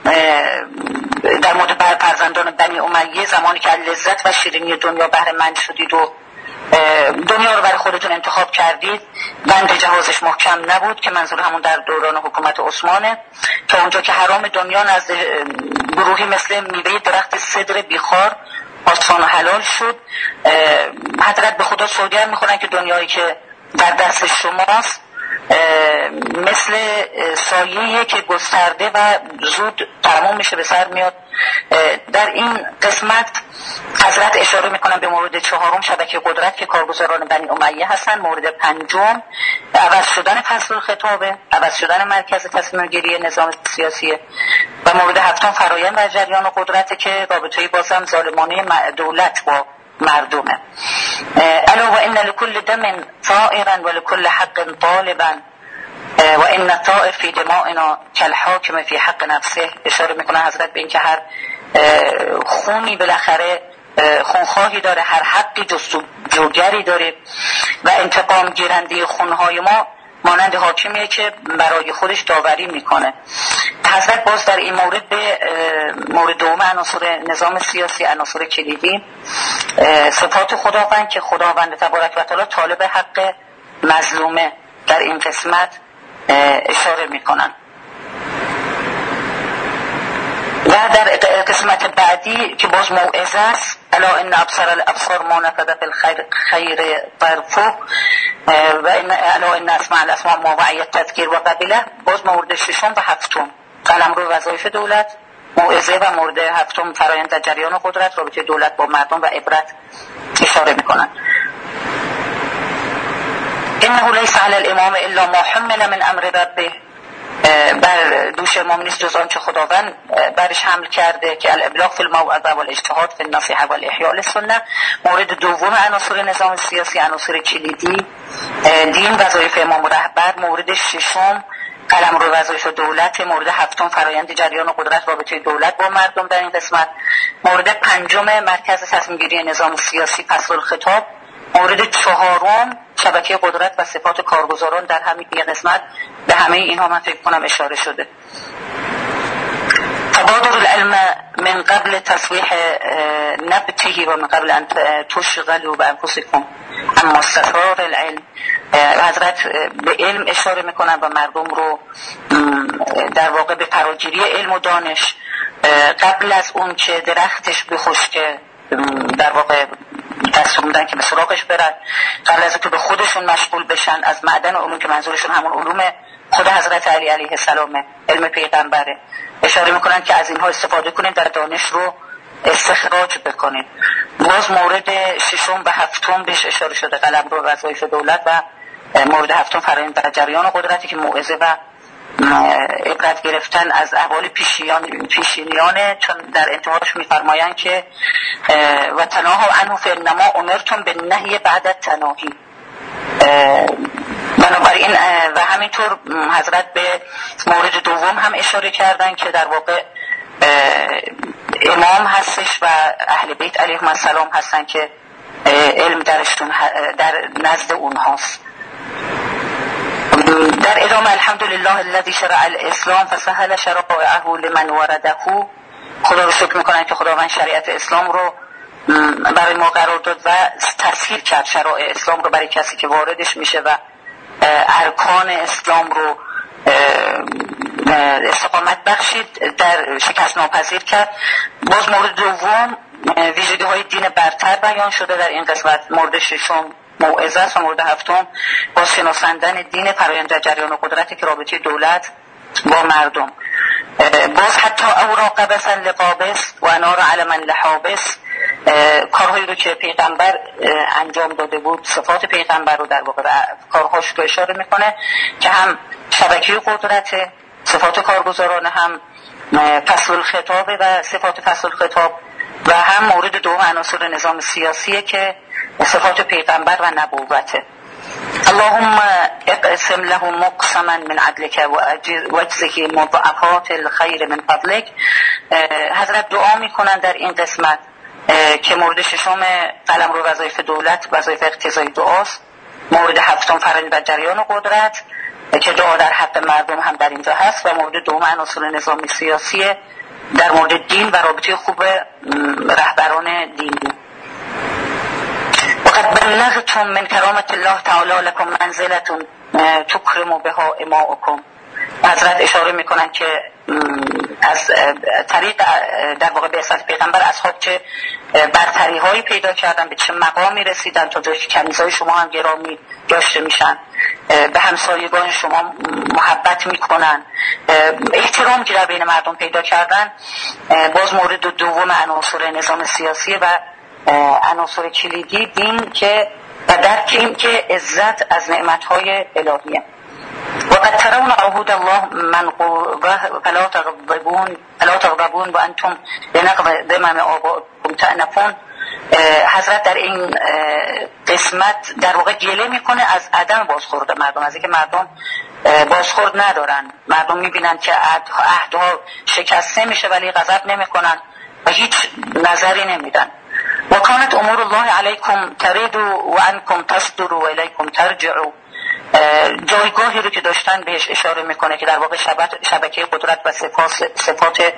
در مورد بر فرزندان بنی امیه زمانی که لذت و شیرینی دنیا بهره مند شدید و دنیا رو برای خودتون انتخاب کردید، بند جهازش محکم نبود که منظور همون در دوران حکومت عثمانه، تا اونجا که حرام دنیا نزد گروهی مثل میوه درخت صدر بیخار آسان و حلال شد. حضرت به خدا سوگند میخورن که دنیایی که در دست شماست مثل سایه‌ای که گسترده و زود تمام میشه، به سر میاد. در این قسمت حضرت اشاره میکنن به مورد چهارم شبکه قدرت که کارگزاران بنی امیه هستن، مورد پنجم عوض شدن فصل الخطابه، عوض شدن مرکز تصمیم گیری نظام سیاسیه و مورد هفتم فرایند و جریان قدرت که رابطه‌ای بازم ظالمانه دولت با مردمه. الا و ان لكل دم ثائرا ولكل حق طالبا و ان الطائر في دمائنا كالحاكم في حق نفسه. اشاره میکنه حضرت به این که هر خونی بالاخره خونخواهی داره، هر حقی جستجوگری داره و انتقام گیرنده خونهای ما مانند حاکمیه که برای خودش داوری میکنه. حضرت باز در این مورد به مورد دوم عناصر نظام سیاسی، عناصر کلیدی، صفات خداوند که خداوند تبارک و تعالی طالب حق مظلومه در این قسمت اشاره میکنن. و در قسمت بعدی که باز موعظه است، الا ان ابصار الابصار ما نفذ فی الخیر خیر طرفه و ان الا ان اسمع الاسماء ما وعی التذکیر و قبله. باز مورد ششم و هفتم قلمرو وظایف دولت، موعظه و مورد هفتم فرایند در جریان قدرت، رابطه دولت با مردم و عبرت اشاره میکنن. انه لیس علی الامام الا ما حمل من امر ربه. بر دوش امام نیست جز آنچه خداوند برش حمل کرده که الابلاغ فی الموعظه و الاجتهاد فی النصیحه و الاحیاء للسنه. مورد دوم عناصر نظام سیاسی، عناصر کلیدی، دین، وظایف امام رهبر. مورد ششم قلمرو وظایف دولت، مورد هفتم فرایند جریان و قدرت رابطه دولت با مردم در این قسمت، مورد پنجم مرکز تصمیم گیری نظام سیاسی فصل الخطاب، مورد چهارم شبکه قدرت و صفات کارگزاران در همین قسمت. به همه اینها من فکر کنم اشاره شده. تبادر العلم من قبل تصحیح نبته و من قبل ان تشغلوا بانفسکم اما استقرار العلم. حضرت به علم اشاره میکنن و مردم رو در واقع به فراگیری علم و دانش قبل از اون که درختش بخشکه در واقع دستور میدن که به سراغش برن، قبل از اون که به خودشون مشغول بشن از معدن علوم که منظورشون همون علوم خود حضرت علی علیه السلام، علم پیغمبره. اشاره میکنن که از اینها استفاده کنید، در دانش رو استخراج بکنید. باز مورد ششم و هفتم بهش اشاره شده، قلمرو و وظایف دولت، و مورد هفتم فرآیند در جریان قدرتی که موعظه و عبرت گرفتن از احوال پیشینیان پیشینیانه، چون در انتهاش میفرمایند که و تناهوا عنه فانما امرتم بالنهی بعد التناهی. بنابراین و همینطور حضرت به مورد دوم هم اشاره کردن که در واقع امام هستش و اهل بیت علیهم السلام هستن که علم درشون در نزد اونهاست. در ادامه الحمدلله الذی شرع الاسلام فسهل شرائعه لمن ورده. خدا رو شکر میکنن که خداوند شریعت اسلام رو برای ما قرار داد و تسهیل کرد شرایع اسلام رو برای کسی که واردش میشه و ارکان اسلام رو استقامت بخشید، در شکست ناپذیر کرد. باز مورد دوم ویژگی های دین برتر بیان شده در این قسمت. مورد ششم موعظه است و مورد هفتم باز شناساندن دین، فرآیند در جریان و قدرتی که رابطه دولت با مردم. باز حتی اورا قبسا لقابس و انار علما لحابس، کارهایی رو که پیغمبر انجام داده بود، صفات پیغمبر رو در واقع کارهاش رو اشاره میکنه که هم شبکه قدرت، صفات کارگزاران، هم فصل الخطاب و صفات فصل الخطاب، و هم مورد دوم عناصر نظام سیاسیه که صفات پیغمبر و نبوته. اللهم اقسم له مقسما من عدلك واجزه مضاعفات الخیر من فضلك. حضرت دعا میکنن در این قسمت که مورد ششم قلمرو وظایف دولت، وظایف اقتضایی دعاست، مورد هفتم فرآیند و جریان و قدرت که دعا در حق مردم هم در اینجا هست، و مورد دوم عناصر نظامی سیاسی در مورد دین و رابطه خوب رهبران دینی. وقد بلغتم من کرامت الله تعالی لكم منزلة تکرم بها اماؤکم. حضرت اشاره میکنن که از طریق در واقع بعثت پیغمبر اصحاب چه برتری هایی پیدا کردن، به چه مقامی رسیدن تا جایی که کنیزهای شما هم گرامی داشته میشن، به همسایگان شما محبت میکنن، احترام که در بین مردم پیدا کردن. باز مورد دوم عناصر نظام سیاسی و عناصر کلیدی دین که و درک این که عزت از نعمتهای الهیه. وقد ترون عهود الله منقوضه فلا تغضبون فلا تغضبون وانتم بنقض ذمم آبائكم تأنفون. حضرت در این قسمت در واقع گله میکنه از عدم بازخورد مردم، از اینکه مردم بازخورد ندارن. مردم میبینن که عهدها شکسته میشه ولی غضب نمیکنن و هیچ نظری نمیدن. و کانت امور الله علیکم ترید و انکم تصدر و الیکم ترجع. جایگاهی رو که داشتن بهش اشاره میکنه که در واقع شبکه قدرت و صفات, صفات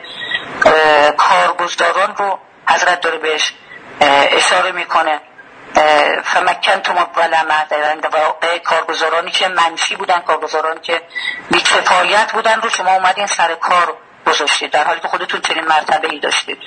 کارگزاران رو حضرت داره بهش اشاره میکنه. فمکنتم الظلمه، در واقع کارگزارانی که منشی بودن، کارگزارانی که بی‌کفایت بودن رو شما اومدین سر کار گذاشتید، در حالی که خودتون چنین مرتبه‌ای داشتید.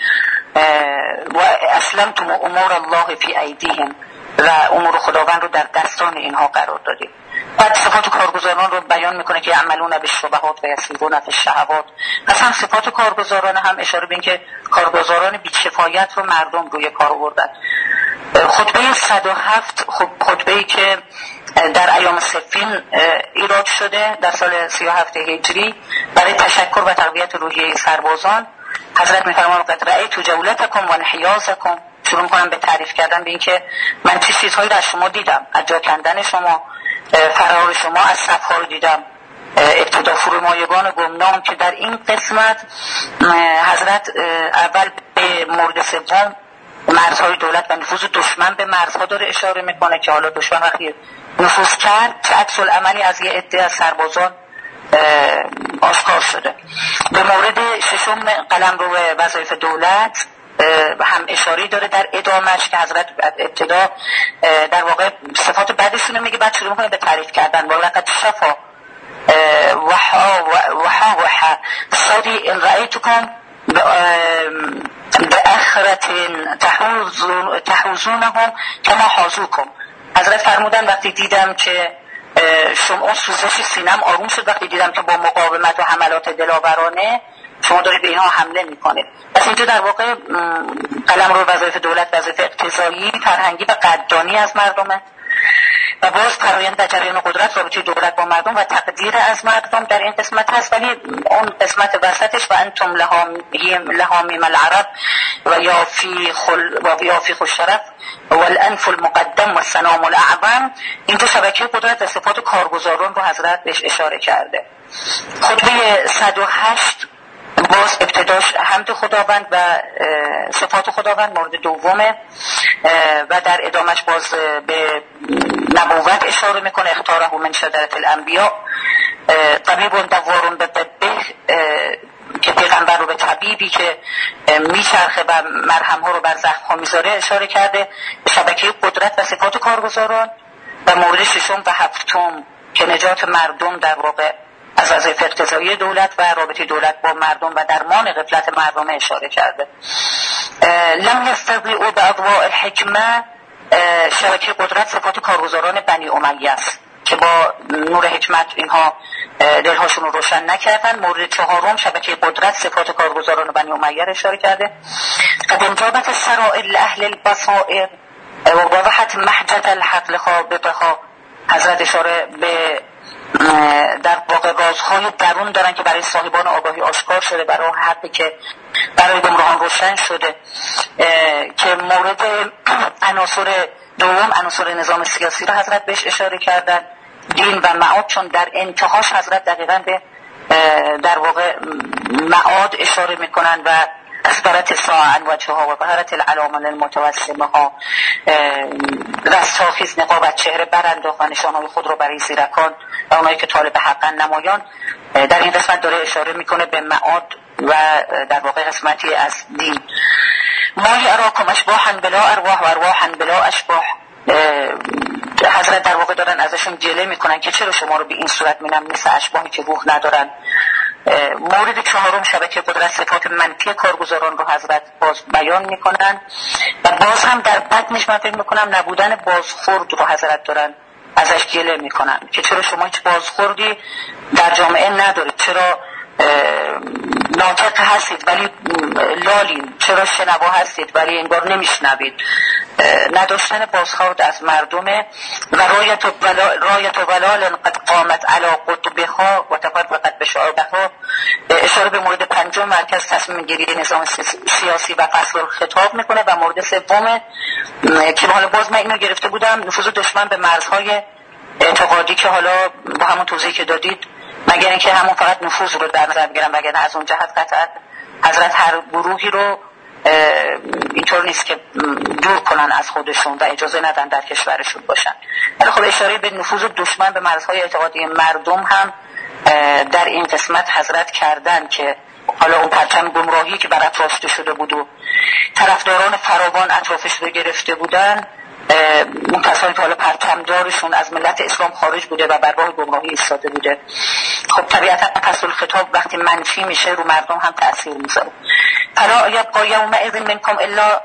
و اسلمتم امور الله فی ایدیهم، و امور خداوند رو در دستان اینها قرار دادید. بعد صفات کارگزاران رو بیان میکنه که عملون بالشبهات و یسیرون فی الشهوات. مثلا صفات کارگزاران هم اشاره به این که کارگزاران بی‌کفایت رو مردم روی کار آوردن. خطبه صد و هفت خطبه‌ای که در ایام صفین ایراد شده در سال سی و هفت هجری برای تشکر و تقویت روحیه سربازان، حضرت می‌فرمایند قد رأیت جولتکم و انحیازکم. شروع می‌کنم به تعریف کردن به این که من چه چیزهایی در شما دیدم، از جا کندن شما، فرار شما از صف‌ها رو دیدم، ابتدا فرومایگان گمنام که در این قسمت حضرت اول به مورد سوم مرزهای دولت و نفوذ دشمن به مرزها داره اشاره میکنه که حالا دشمن وقتی نفوذ کرد چه عکس العملی از یه عده از سربازان آشکار شده. به مورد ششم قلمرو وظایف دولت هم اشاری داره در ادامهش که حضرت ابتدا در واقع صفات بعدشون میگه، بعد شروع میکنه به تعریف کردن. ولقد شفا وحا وحا وحا صادی ان رأیتکم به اخرت تحوزونهم کما حازوکم. حضرت فرمودن وقتی دیدم که شما سوزش سینم آروم شد، وقتی دیدم که با مقاومت و حملات دلاورانه شما دارید به اینها حمله میکنید. پس اینجا در واقع قلمرو وظایف دولت وظایف اقتضایی، فرهنگی و قدردانی از مردمه و باز فرآیند در جریان قدرت رابطه دولت با مردم و تقدیر از مردم در این قسمت هست. ولی اون قسمت وسطش و انتم لهامیم العرب و یا فی خل و یا فی خشرف والانف المقدم و السنام الاعظم، اینجا شبکه قدرت و صفات کارگزاران رو حضرت بهش اشاره کرده. خطبه صد و هشت باز ابتداش حمد خداوند و صفات خداوند مورد دومه و در ادامش باز به نبوت اشاره میکنه. اختاره من شجرة الانبیاء طبیب دوار به طبه، که پیغمبر رو به طبیبی که میچرخه و مرهم ها رو بر زخم ها میذاره اشاره کرده. شبکه قدرت و صفات کارگزاران و مورد ششم و هفتم که نجات مردم در واقع از وظایف اقتضایی دولت و رابطه دولت با مردم و درمان غفلت مردم اشاره کرده. لم یستطیعوا باضواء الحکمه، شبکه قدرت صفات کارگزاران بنی امیه است که با نور حکمت اینها دلهاشون رو روشن نکردن. مورد چهارم شبکه قدرت صفات کارگزاران بنی امیه اشاره کرده. قد انجابت السرائر لاهل البصائر و وضحت محجة الحق لخابطها. حضرت اشاره به در واقع رازهای درون دارن که برای صاحبان آگاهی آشکار شده، برای حقی که برای گمراهان روشن شده، که مورد عناصر دوم عناصر نظام سیاسی رو حضرت بهش اشاره کردن، دین و معاد، چون در انتهاش حضرت دقیقاً به در واقع معاد اشاره میکنن و اصبرت ساعن وجهها و بهرت العلامه المتوسمه ها، رستاخیز نقابت چهره برانداخت و نشانهای خود رو برای زیرکان و اونایی که طالب حقا نمایان. در این قسمت داره اشاره میکنه به معاد و در واقع قسمتی از دین. مای اراکم اشباحا بلا ارواح و ارواحا بلا اشباح. حضرت در واقع دارن ازشون جله میکنن که چرا شما رو به این صورت مینم مثل اشباحی که روح ندارن. مورد چهارم شبکه قدرت صفات منفی کارگزاران رو حضرت باز بیان میکنن و باز هم در بدنش من فکر میکنم نبودن بازخورد رو حضرت دارن ازش گله میکنن که چرا شما هیچ بازخوردی در جامعه ندارید، چرا ناطق هستید ولی لالین، چرا شنوا هستید ولی انگار نمیشنوید. نداشتن بازخورد از مردمه و رایت و بلال, رایت و بلال قد قامت علا قطبها و تفرقت به شعبها. اشاره به مورد پنجم مرکز تصمیم گیری نظام سیاسی و فصل خطاب میکنه و مورد سوم که حالا باز من اینو گرفته بودم نفوذ دشمن به مرزهای اعتقادی که حالا با همون توضیحی که دادید، مگر اینکه همون فقط نفوذ رو در نظر بگیرم، وگرنه از اون جهت قطعا حضرت هر گروهی رو اینطور نیست که دور کنن از خودشون و اجازه ندن در کشورشون باشن. ولی خب اشاره به نفوذ دشمن به مرزهای اعتقادی مردم هم در این قسمت حضرت کردن که حالا اون پرچم گمراهی که بر اطرافش شده بود و طرفداران فراوان اطرافش رو گرفته بودن، اون کسانی که حالا پرچمدارشون از ملت اسلام خارج بوده و بر راه گمراهی ایستاده بوده، خب طبیعتا پس الخطاب وقتی منفی میشه رو مردم هم تأثیر میذاره. فلا یبقا یومئذ منکم الا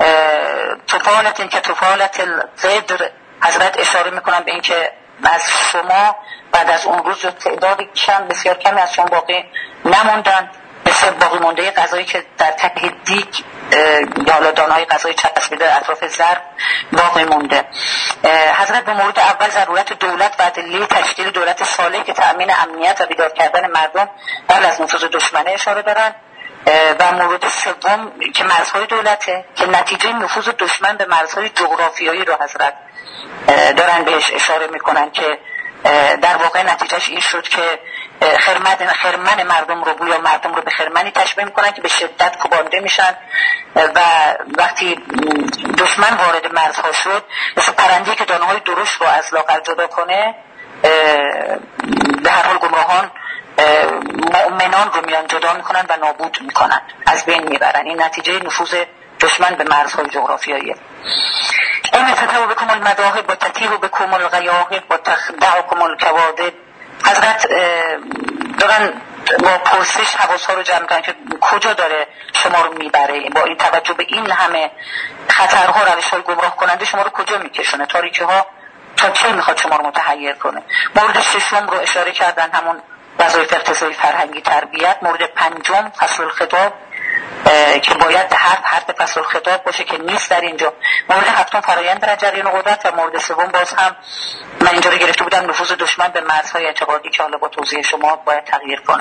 طفالة که طفالة القدر. حضرت اشاره میکنن به این که از شما بعد از اون روز تعدادی کم بسیار کمی از شما باقی نموندن، مثل باقی مونده غذایی که در ته دیگ یا حالا دانه‌های غذای چسبیده اطراف ظرف باقی مونده. حضرت به مورد اول ضرورت دولت و ادله تشکیل دولت صالح که تأمین امنیت و بیدار کردن مردم قبل از نفوذ دشمنه اشاره دارن و مورد سوم که مرزهای دولته که نتیجه نفوذ دشمن به مرزهای جغرافیایی رو حضرت دارن بهش اشاره میکنن که در واقع نتیجهش این شد که خرمن خرمن مردم رو گویا مردم رو به خرمنی تشبیه میکنن که به شدت کوبانده میشن و وقتی دشمن وارد مرزها شد مثل پرنده‌ای که دانه‌های درشت رو از لاغر جدا کنه، به هر حال گمراهان مؤمنان رو میان جدا میکنن و نابود میکنن، از بین میبرن. این نتیجه نفوذ دشمن به مرزهای جغرافیاییه. این فتحو بکم المذاهب و تطیرو بکم الغیاهب و تخدعکم الکوادب. حضرت دارن با پرسش حواسها رو جمع کنن که کجا داره شما رو میبره، با این توجه به این همه خطرها، روش‌های گمراه کننده شما رو کجا میکشونه، تاریکی ها تا کی میخواد شما رو متحیر کنه. مورد ششم رو اشاره کردن، همون وظایف اقتضایی فرهنگی تربیت. مورد پنجم فصل الخطاب که باید حرف حرف فصل الخطاب باشه که نیست در اینجا. مورد هفتم فرایند در جریان قدرت و مورد سوم باز هم من اینجا رو گرفته بودم نفوذ دشمن به مرزهای اعتقادی که حالا با توضیح شما باید تغییر کنه.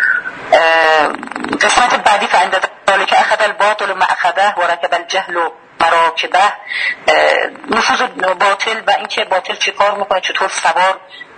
قسمت بعدی فعند ذلک اخذ الباطل مأخذه و رکب الجهل مراکبه. نفوذ باطل و اینکه باطل چه کار میکنه، چطور سوار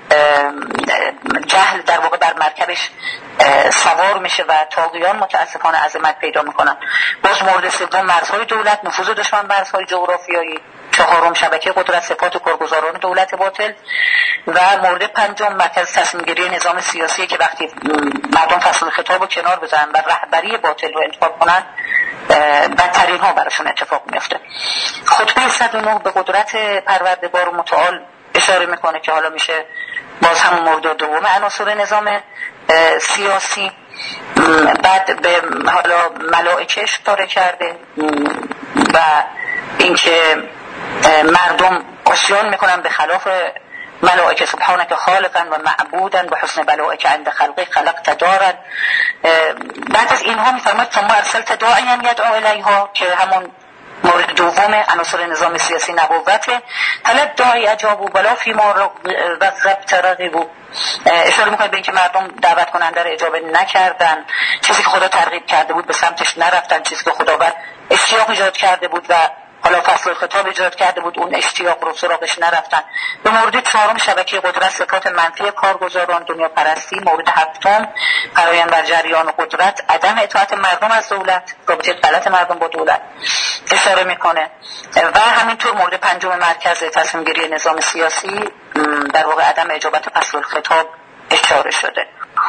جهل در واقع بر مرکبش سوار میشه و طاغیان متاسفانه عظمت پیدا میکنن. باز مورد سوم مرزهای دولت، نفوذ دشمن مرزهای جغرافیایی. چهارم شبکه قدرت، صفات و کارگزاران دولت باطل. و مورد پنجم مرکز تصمیم گیری نظام سیاسی که وقتی مردم فصل خطاب رو کنار بزنن و رهبری باطل رو انتخاب کنن بدترین ها براشون اتفاق میفته. خطبه صد و نه به قدرت پروردگار متعال اشاره میکنه که حالا میشه باز همون مورد دوم عناصر نظام سیاسی. بعد به حالا ملائکه اشاره کرده و اینکه مردم عصیان میکنن به خلاف ملائکه. سبحانك خالقا و معبودا و حسن بلائک عند خلقه خلقت دارا. بعد از اینها میفرماید ثم ارسلت داعیا یدعو الیها که همون مورد دوم عناصر نظام سیاسی نبوته. طلب داعی اجابو بلا فی ما رغبت رغبو. اشاره میکنه به اینکه مردم دعوت کننده رو اجابه نکردن، چیزی که خدا ترغیب کرده بود به سمتش نرفتن، چیزی که خداوند اشتیاق ایجاد کرده بود و حالا فصل الخطاب ایجاد کرده بود اون اشتیاق رو سراغش نرفتن. به مورد چهارم شبکه قدرت، صفات منفی کارگزاران، دنیا پرستی. مورد هفتم فرایند بر جریان قدرت، عدم اطاعت مردم از دولت، رابطه غلط مردم با دولت اشاره میکنه. و همینطور مورد پنجم مرکز تصمیم گیری نظام سیاسی، در واقع عدم اجابت فصل الخطاب اشاره شده.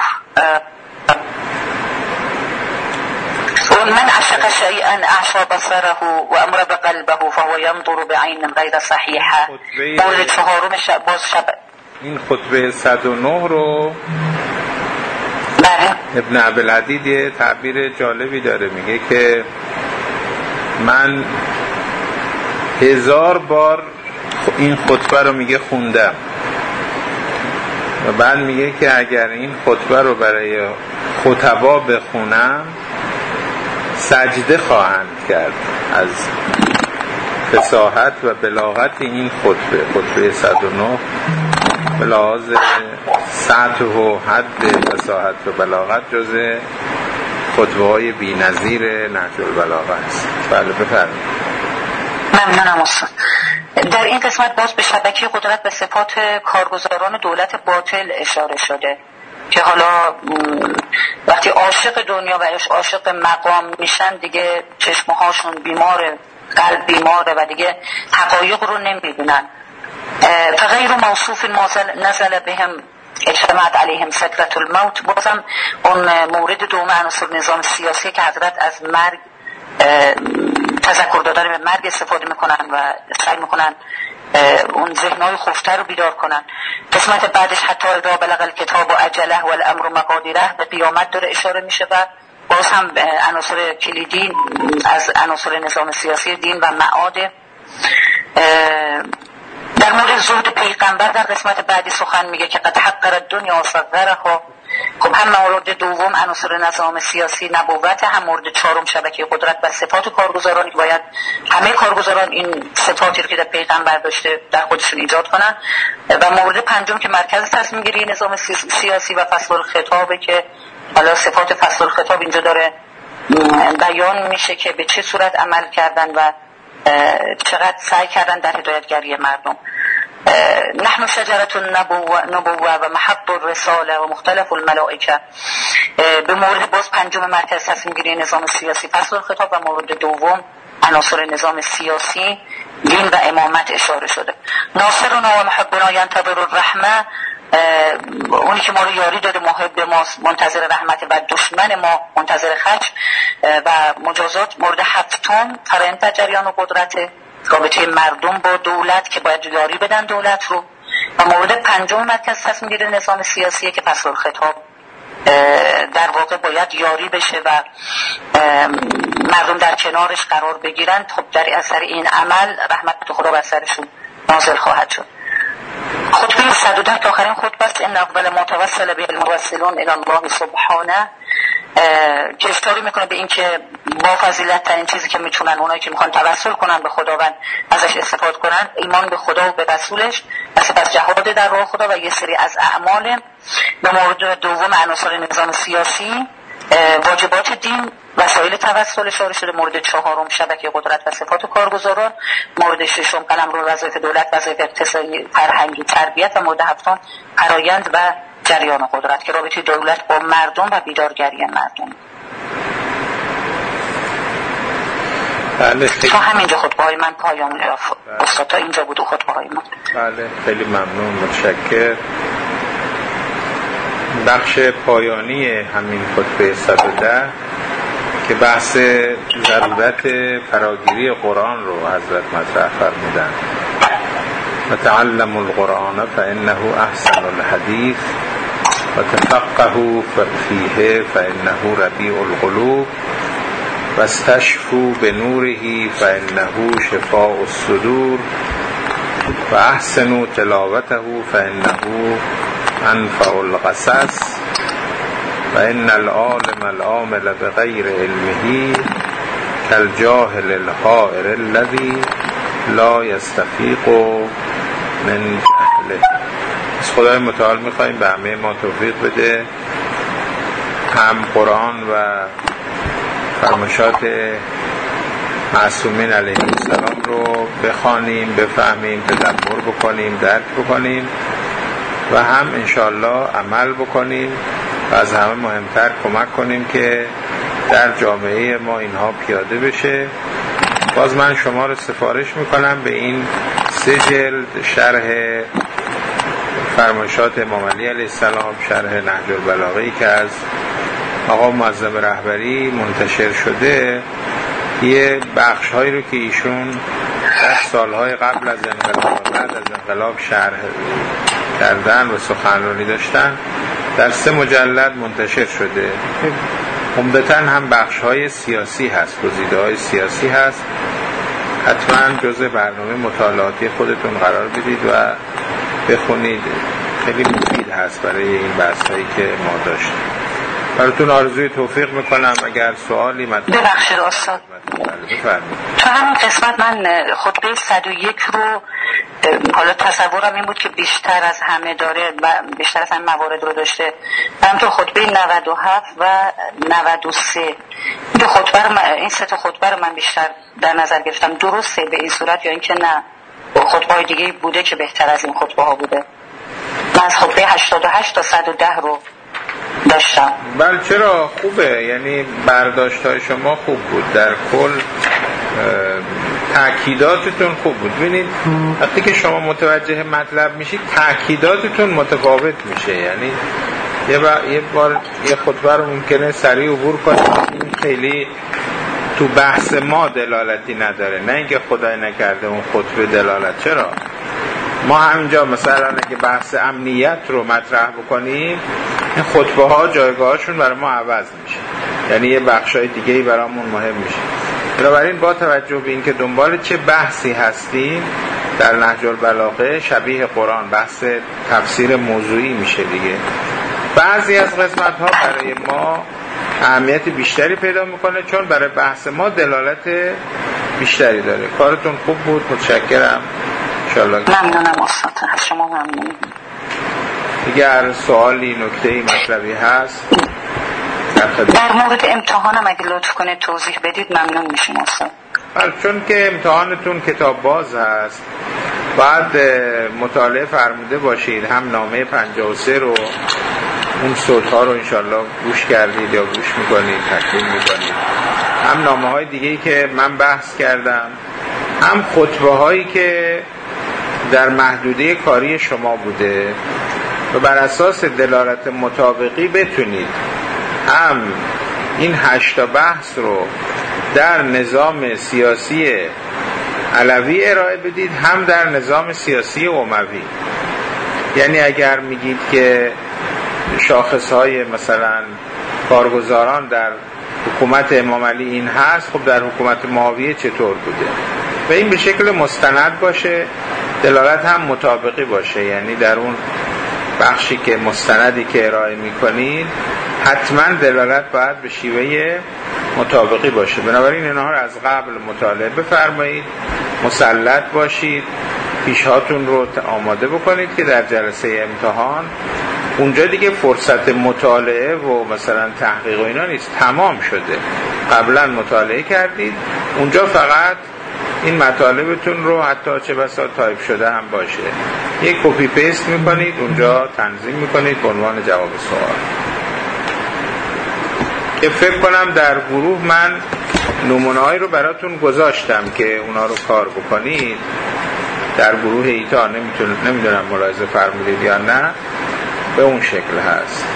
من عشق شيئا اعشى بصره و امر بقلبه فهو ينظر بعين غیر صحیحه. مورد چهارم شب باز شب این خطبه صد و نه رو بله ابن عبدالعدید یه تعبیر جالبی داره، میگه که من هزار بار این خطبه رو میگه خوندم و بعد میگه که اگر این خطبه رو برای خطبا بخونم سجده خواهند کرد از فصاحت و بلاغت این خطبه. خطبه صد و نه به لحاظ سطح و حد فصاحت و بلاغت جزء خطبه های بی نظیر نهج البلاغه است. بله بفرمایید. ممنونم استاد. در این قسمت باز به شبکه قدرت به صفات کارگزاران دولت باطل اشاره شده که حالا وقتی عاشق دنیا و عاشق مقام میشن دیگه چشمهاشون بیماره، قلب بیماره و دیگه حقایق رو نمیبینن. فغیر موصوف نزل بهم اجتماعت علیهم سکرت الموت. بازم اون مورد دوم عناصر نظام سیاسی که حضرت از مرگ تذکر دادن به مرگ استفاده میکنن و سعی میکنن اون ذهنهای خفته رو بیدار کنن. قسمت بعدش حتی اذا بلغ الکتاب و عجله و الامر مقادیره به قیامت داره اشاره میشه و باز هم عناصر کلیدی از عناصر نظام سیاسی دین و معاد. در مورد زهد پیغمبر در قسمت بعدی سخن میگه که قد حقر الدنیا صغرها. خب هم مورد دوم عناصر نظام سیاسی نبوت، هم مورد چهارم شبکه قدرت و صفات کارگزاران که باید همه کارگزاران این صفاتی رو که در پیغمبر داشته در خودشون ایجاد کنن. و مورد پنجم که مرکز تصمیم گیری نظام سیاسی و فصل الخطابه که حالا صفات فصل الخطاب اینجا داره بیان میشه که به چه صورت عمل کردن و چقدر سعی کردن در هدایتگری مردم. نحن شجرة النبوة و محب الرساله و مختلف الملائکه. به مورد باز پنجم مرکز تصمیم گیری نظام سیاسی فصل الخطاب و مورد دوم عناصر نظام سیاسی دین و امامت اشاره شده. ناصرنا و محبنا ینتظر الرحمه، اونی که ما رو یاری داده محب ما منتظر رحمت و دشمن ما منتظر خشم و مجازات. مورد هفتم فرآیند جریان و قدرت، رابطه مردم با دولت که باید یاری بدن دولت رو. و مورد پنجم مرکز تصمیم گیری نظام سیاسیه که فصل الخطاب در واقع باید یاری بشه و مردم در کنارش قرار بگیرن. خب در اثر این عمل رحمت خدا بر سرشون نازل خواهد شد. خطبه صد و ده تا آخرین خطبه است. ان اول ما توسل به الموسلون الی الله سبحانه، که اشاره میکنه به این که با فضیلت ترین چیزی که میتونن اونایی که میخوان توسل کنن به خداوند ازش استفاده کنن ایمان به خدا و به رسولش و سپس جهاد در راه خدا و یه سری از اعمال. به مورد دوم عناصر نظام سیاسی، واجبات دین، وسایل توسل اشاره شده. مورد چهارم شبکه قدرت و صفات کارگزاران. مورد ششم قلمرو وظایف دولت، وظایف اقتصادی، فرهنگی، تربیت. و مورد هفتم فرآیند و جریان قدرت که رابطه دولت با مردم و بیدارگری مردم. بله تا همینجا خطبه های من پایان یافت. استاد تا اینجا بود خطبه های من. بله خیلی ممنون، متشکر. بخش پایانی همین خطبه صد و ده که بحث ضرورت فراگیری قرآن رو حضرت مطرح فرمودن. و تعلموا القرآن فإنه احسن الحدیث و تفقهوا فیه فإنه ربیع القلوب و استشفوا بنوره فإنه شفاء الصدور و احسنوا تلاوته فإنه انفع القصص و ان العالم العامل بغیر علمه کالجاهل الحائر الذی لا یستفیق من جهله. از خدای متعال میخواییم به همه ما توفیق بده، هم قرآن و فرمایشات معصومین علیه السلام رو بخوانیم، بفهمیم، تدبر بکنیم، درک بکنیم و هم انشاءالله عمل بکنیم و از همه مهمتر کمک کنیم که در جامعه ما اینها پیاده بشه. باز من شما رو سفارش میکنم به این سه جلد شرح فرمایشات امام علی علیه السلام، شرح نهج البلاغه‌ای که از آقا معظم رهبری منتشر شده. یه بخش هایی رو که ایشون در سالهای قبل از انقلاب و بعد از انقلاب شرح کردن و سخنرانی داشتن در سه مجلد منتشر شده. عمدتاً هم بخش های سیاسی هست، گزیده های سیاسی هست. حتما جزء برنامه مطالعاتی خودتون قرار بدید و بخونید، خیلی مفید هست برای این بحث هایی که ما داشتیم. براتون آرزوی توفیق میکنم. اگر سوالی مطرح ببخشید استاد، تو همین قسمت من خطبه صد و یک رو حالا تصورم این بود که بیشتر از همه داره و بیشتر از همه موارد رو داشته. من تو خطبه نود و هفت و نود و سه این دو خطبه رو من، این سه تا خطبه رو من بیشتر در نظر گرفتم. درسته به این صورت یا اینکه نه خطبه های دیگه بوده که بهتر از این خطبه ها بوده؟ من از خطبه هشتاد و هشت تا صد و ده رو داشتم. بله چرا خوبه، یعنی برداشت های شما خوب بود، در کل تأکیداتتون خوب بود. ببینید وقتی که شما متوجه مطلب میشید تأکیداتتون متفاوت میشه. یعنی یه بار یه, بار یه خطبه رو ممکنه سریع عبور کنید، این خیلی تو بحث ما دلالتی نداره، نه اینکه خدای نکرده اون خطبه دلالت. چرا ما همینجا مثلا اگه بحث امنیت رو مطرح بکنیم این خطبه ها جایگاهشون برای ما عوض میشه، یعنی یه بخشای دیگه‌ای برامون مهم میشه. بنابراین با توجه به اینکه دنبال چه بحثی هستیم در نهج البلاغه، شبیه قرآن بحث تفسیر موضوعی میشه دیگه. بعضی از قسمت ها برای ما اهمیت بیشتری پیدا میکنه چون برای بحث ما دلالت بیشتری داره. کارتون خوب بود، متشکرم. ممنونم استاد، از شما ممنونم. اگر سوالی، نکته‌ای، مطلبی هست در مورد امتحانم اگه لطف کنه توضیح بدید ممنون میشیم استاد. چون که امتحانتون کتاب باز هست بعد مطالعه فرموده باشید، هم نامه پنجاه و سه رو اون صوت‌ها رو انشالله گوش کردید یا گوش میکنید، تکمیل میکنید، هم نامه های دیگه‌ای که من بحث کردم، هم خطبه هایی که در محدوده کاری شما بوده و بر اساس دلالت مطابقی بتونید هم این هشتا بحث رو در نظام سیاسی علوی ارائه بدید، هم در نظام سیاسی اموی. یعنی اگر میگید که شاخصهای مثلا کارگزاران در حکومت امام علی این هست، خب در حکومت معاویه چطور بوده و این به شکل مستند باشه، دلالت هم مطابقی باشه. یعنی در اون بخشی که مستندی که ارائه میکنید حتما دلالت باید به شیوه مطابقی باشه. بنابراین اینها رو از قبل مطالعه بفرمایید، مسلط باشید، پیشهاتون رو آماده بکنید که در جلسه امتحان اونجا دیگه فرصت مطالعه و مثلا تحقیق و اینا نیست، تمام شده، قبلا مطالعه کردید، اونجا فقط این مطالبتون رو حتی چه بسا تایپ شده هم باشه یک کپی پیست میکنید، اونجا تنظیم میکنید به عنوان جواب سوال. که فکر کنم در گروه من نمونه‌هایی رو براتون گذاشتم که اونا رو کار بکنید در گروه ایتا. نمیتونم نمیدونم ملاحظه فرمودید یا نه، به اون شکل هست.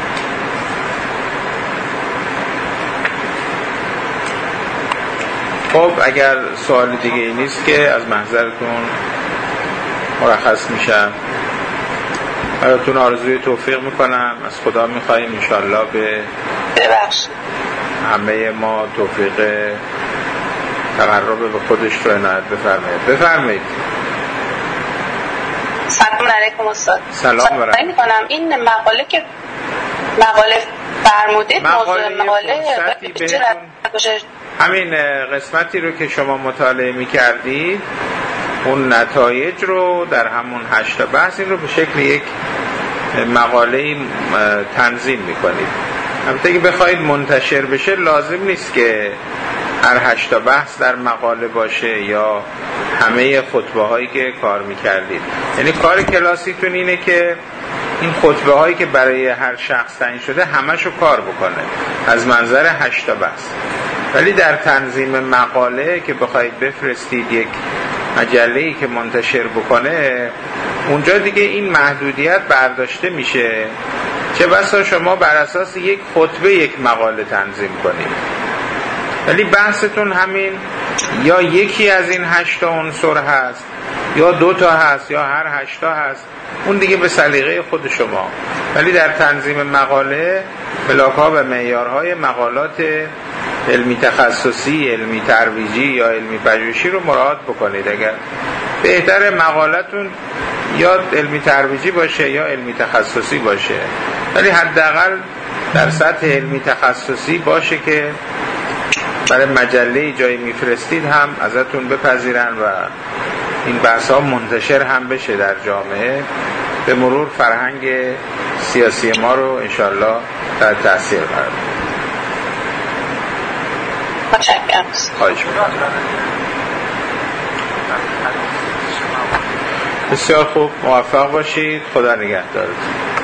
خب اگر سوال دیگه ای نیست که از محضرتون مرخص میشم. براتون آرزوی توفیق میکنم، از خدا میخواییم انشالله به ببخش همه ما توفیق تقرب به خودش رو عنایت بفرمایید. بفرمایید. سلام علیکم استاد. سلام علیکم. میکنم این مقاله که مقاله فرمودید موضوع مقاله همین قسمتی رو که شما مطالعه میکردید، اون نتایج رو در همون هشتا بحث این رو به شکل یک مقاله تنظیم میکنید. البته که بخواید منتشر بشه لازم نیست که هر هشتا بحث در مقاله باشه یا همه خطبه هایی که کار میکردید. یعنی کار کلاسیتون اینه که این خطبه هایی که برای هر شخص تعیین شده همشو کار بکنه از منظر هشتا بحث. ولی در تنظیم مقاله که بخواید بفرستید یک مجله‌ای که منتشر بکنه، اونجا دیگه این محدودیت برداشته میشه، چه بسا شما بر اساس یک خطبه یک مقاله تنظیم کنید. ولی بحثتون همین یا یکی از این هشتا عنصر هست یا دو تا هست یا هر هشتا هست، اون دیگه به سلیقه خود شما. ولی در تنظیم مقاله بلاک‌ها و معیارهای مقالات علمی تخصصی، علمی ترویجی یا علمی پژوهشی رو مراعات بکنید. اگر بهتر مقالتون یا علمی ترویجی باشه یا علمی تخصصی باشه، ولی حداقل در سطح علمی تخصصی باشه که برای مجله جایی میفرستید هم ازتون بپذیرن و این بحث ها منتشر هم بشه در جامعه، به مرور فرهنگ سیاسی ما رو انشالله در تأثیر قرار بده. خواهش می‌کنم. بسیار خوب، موفق باشید، خدا نگهدارتون.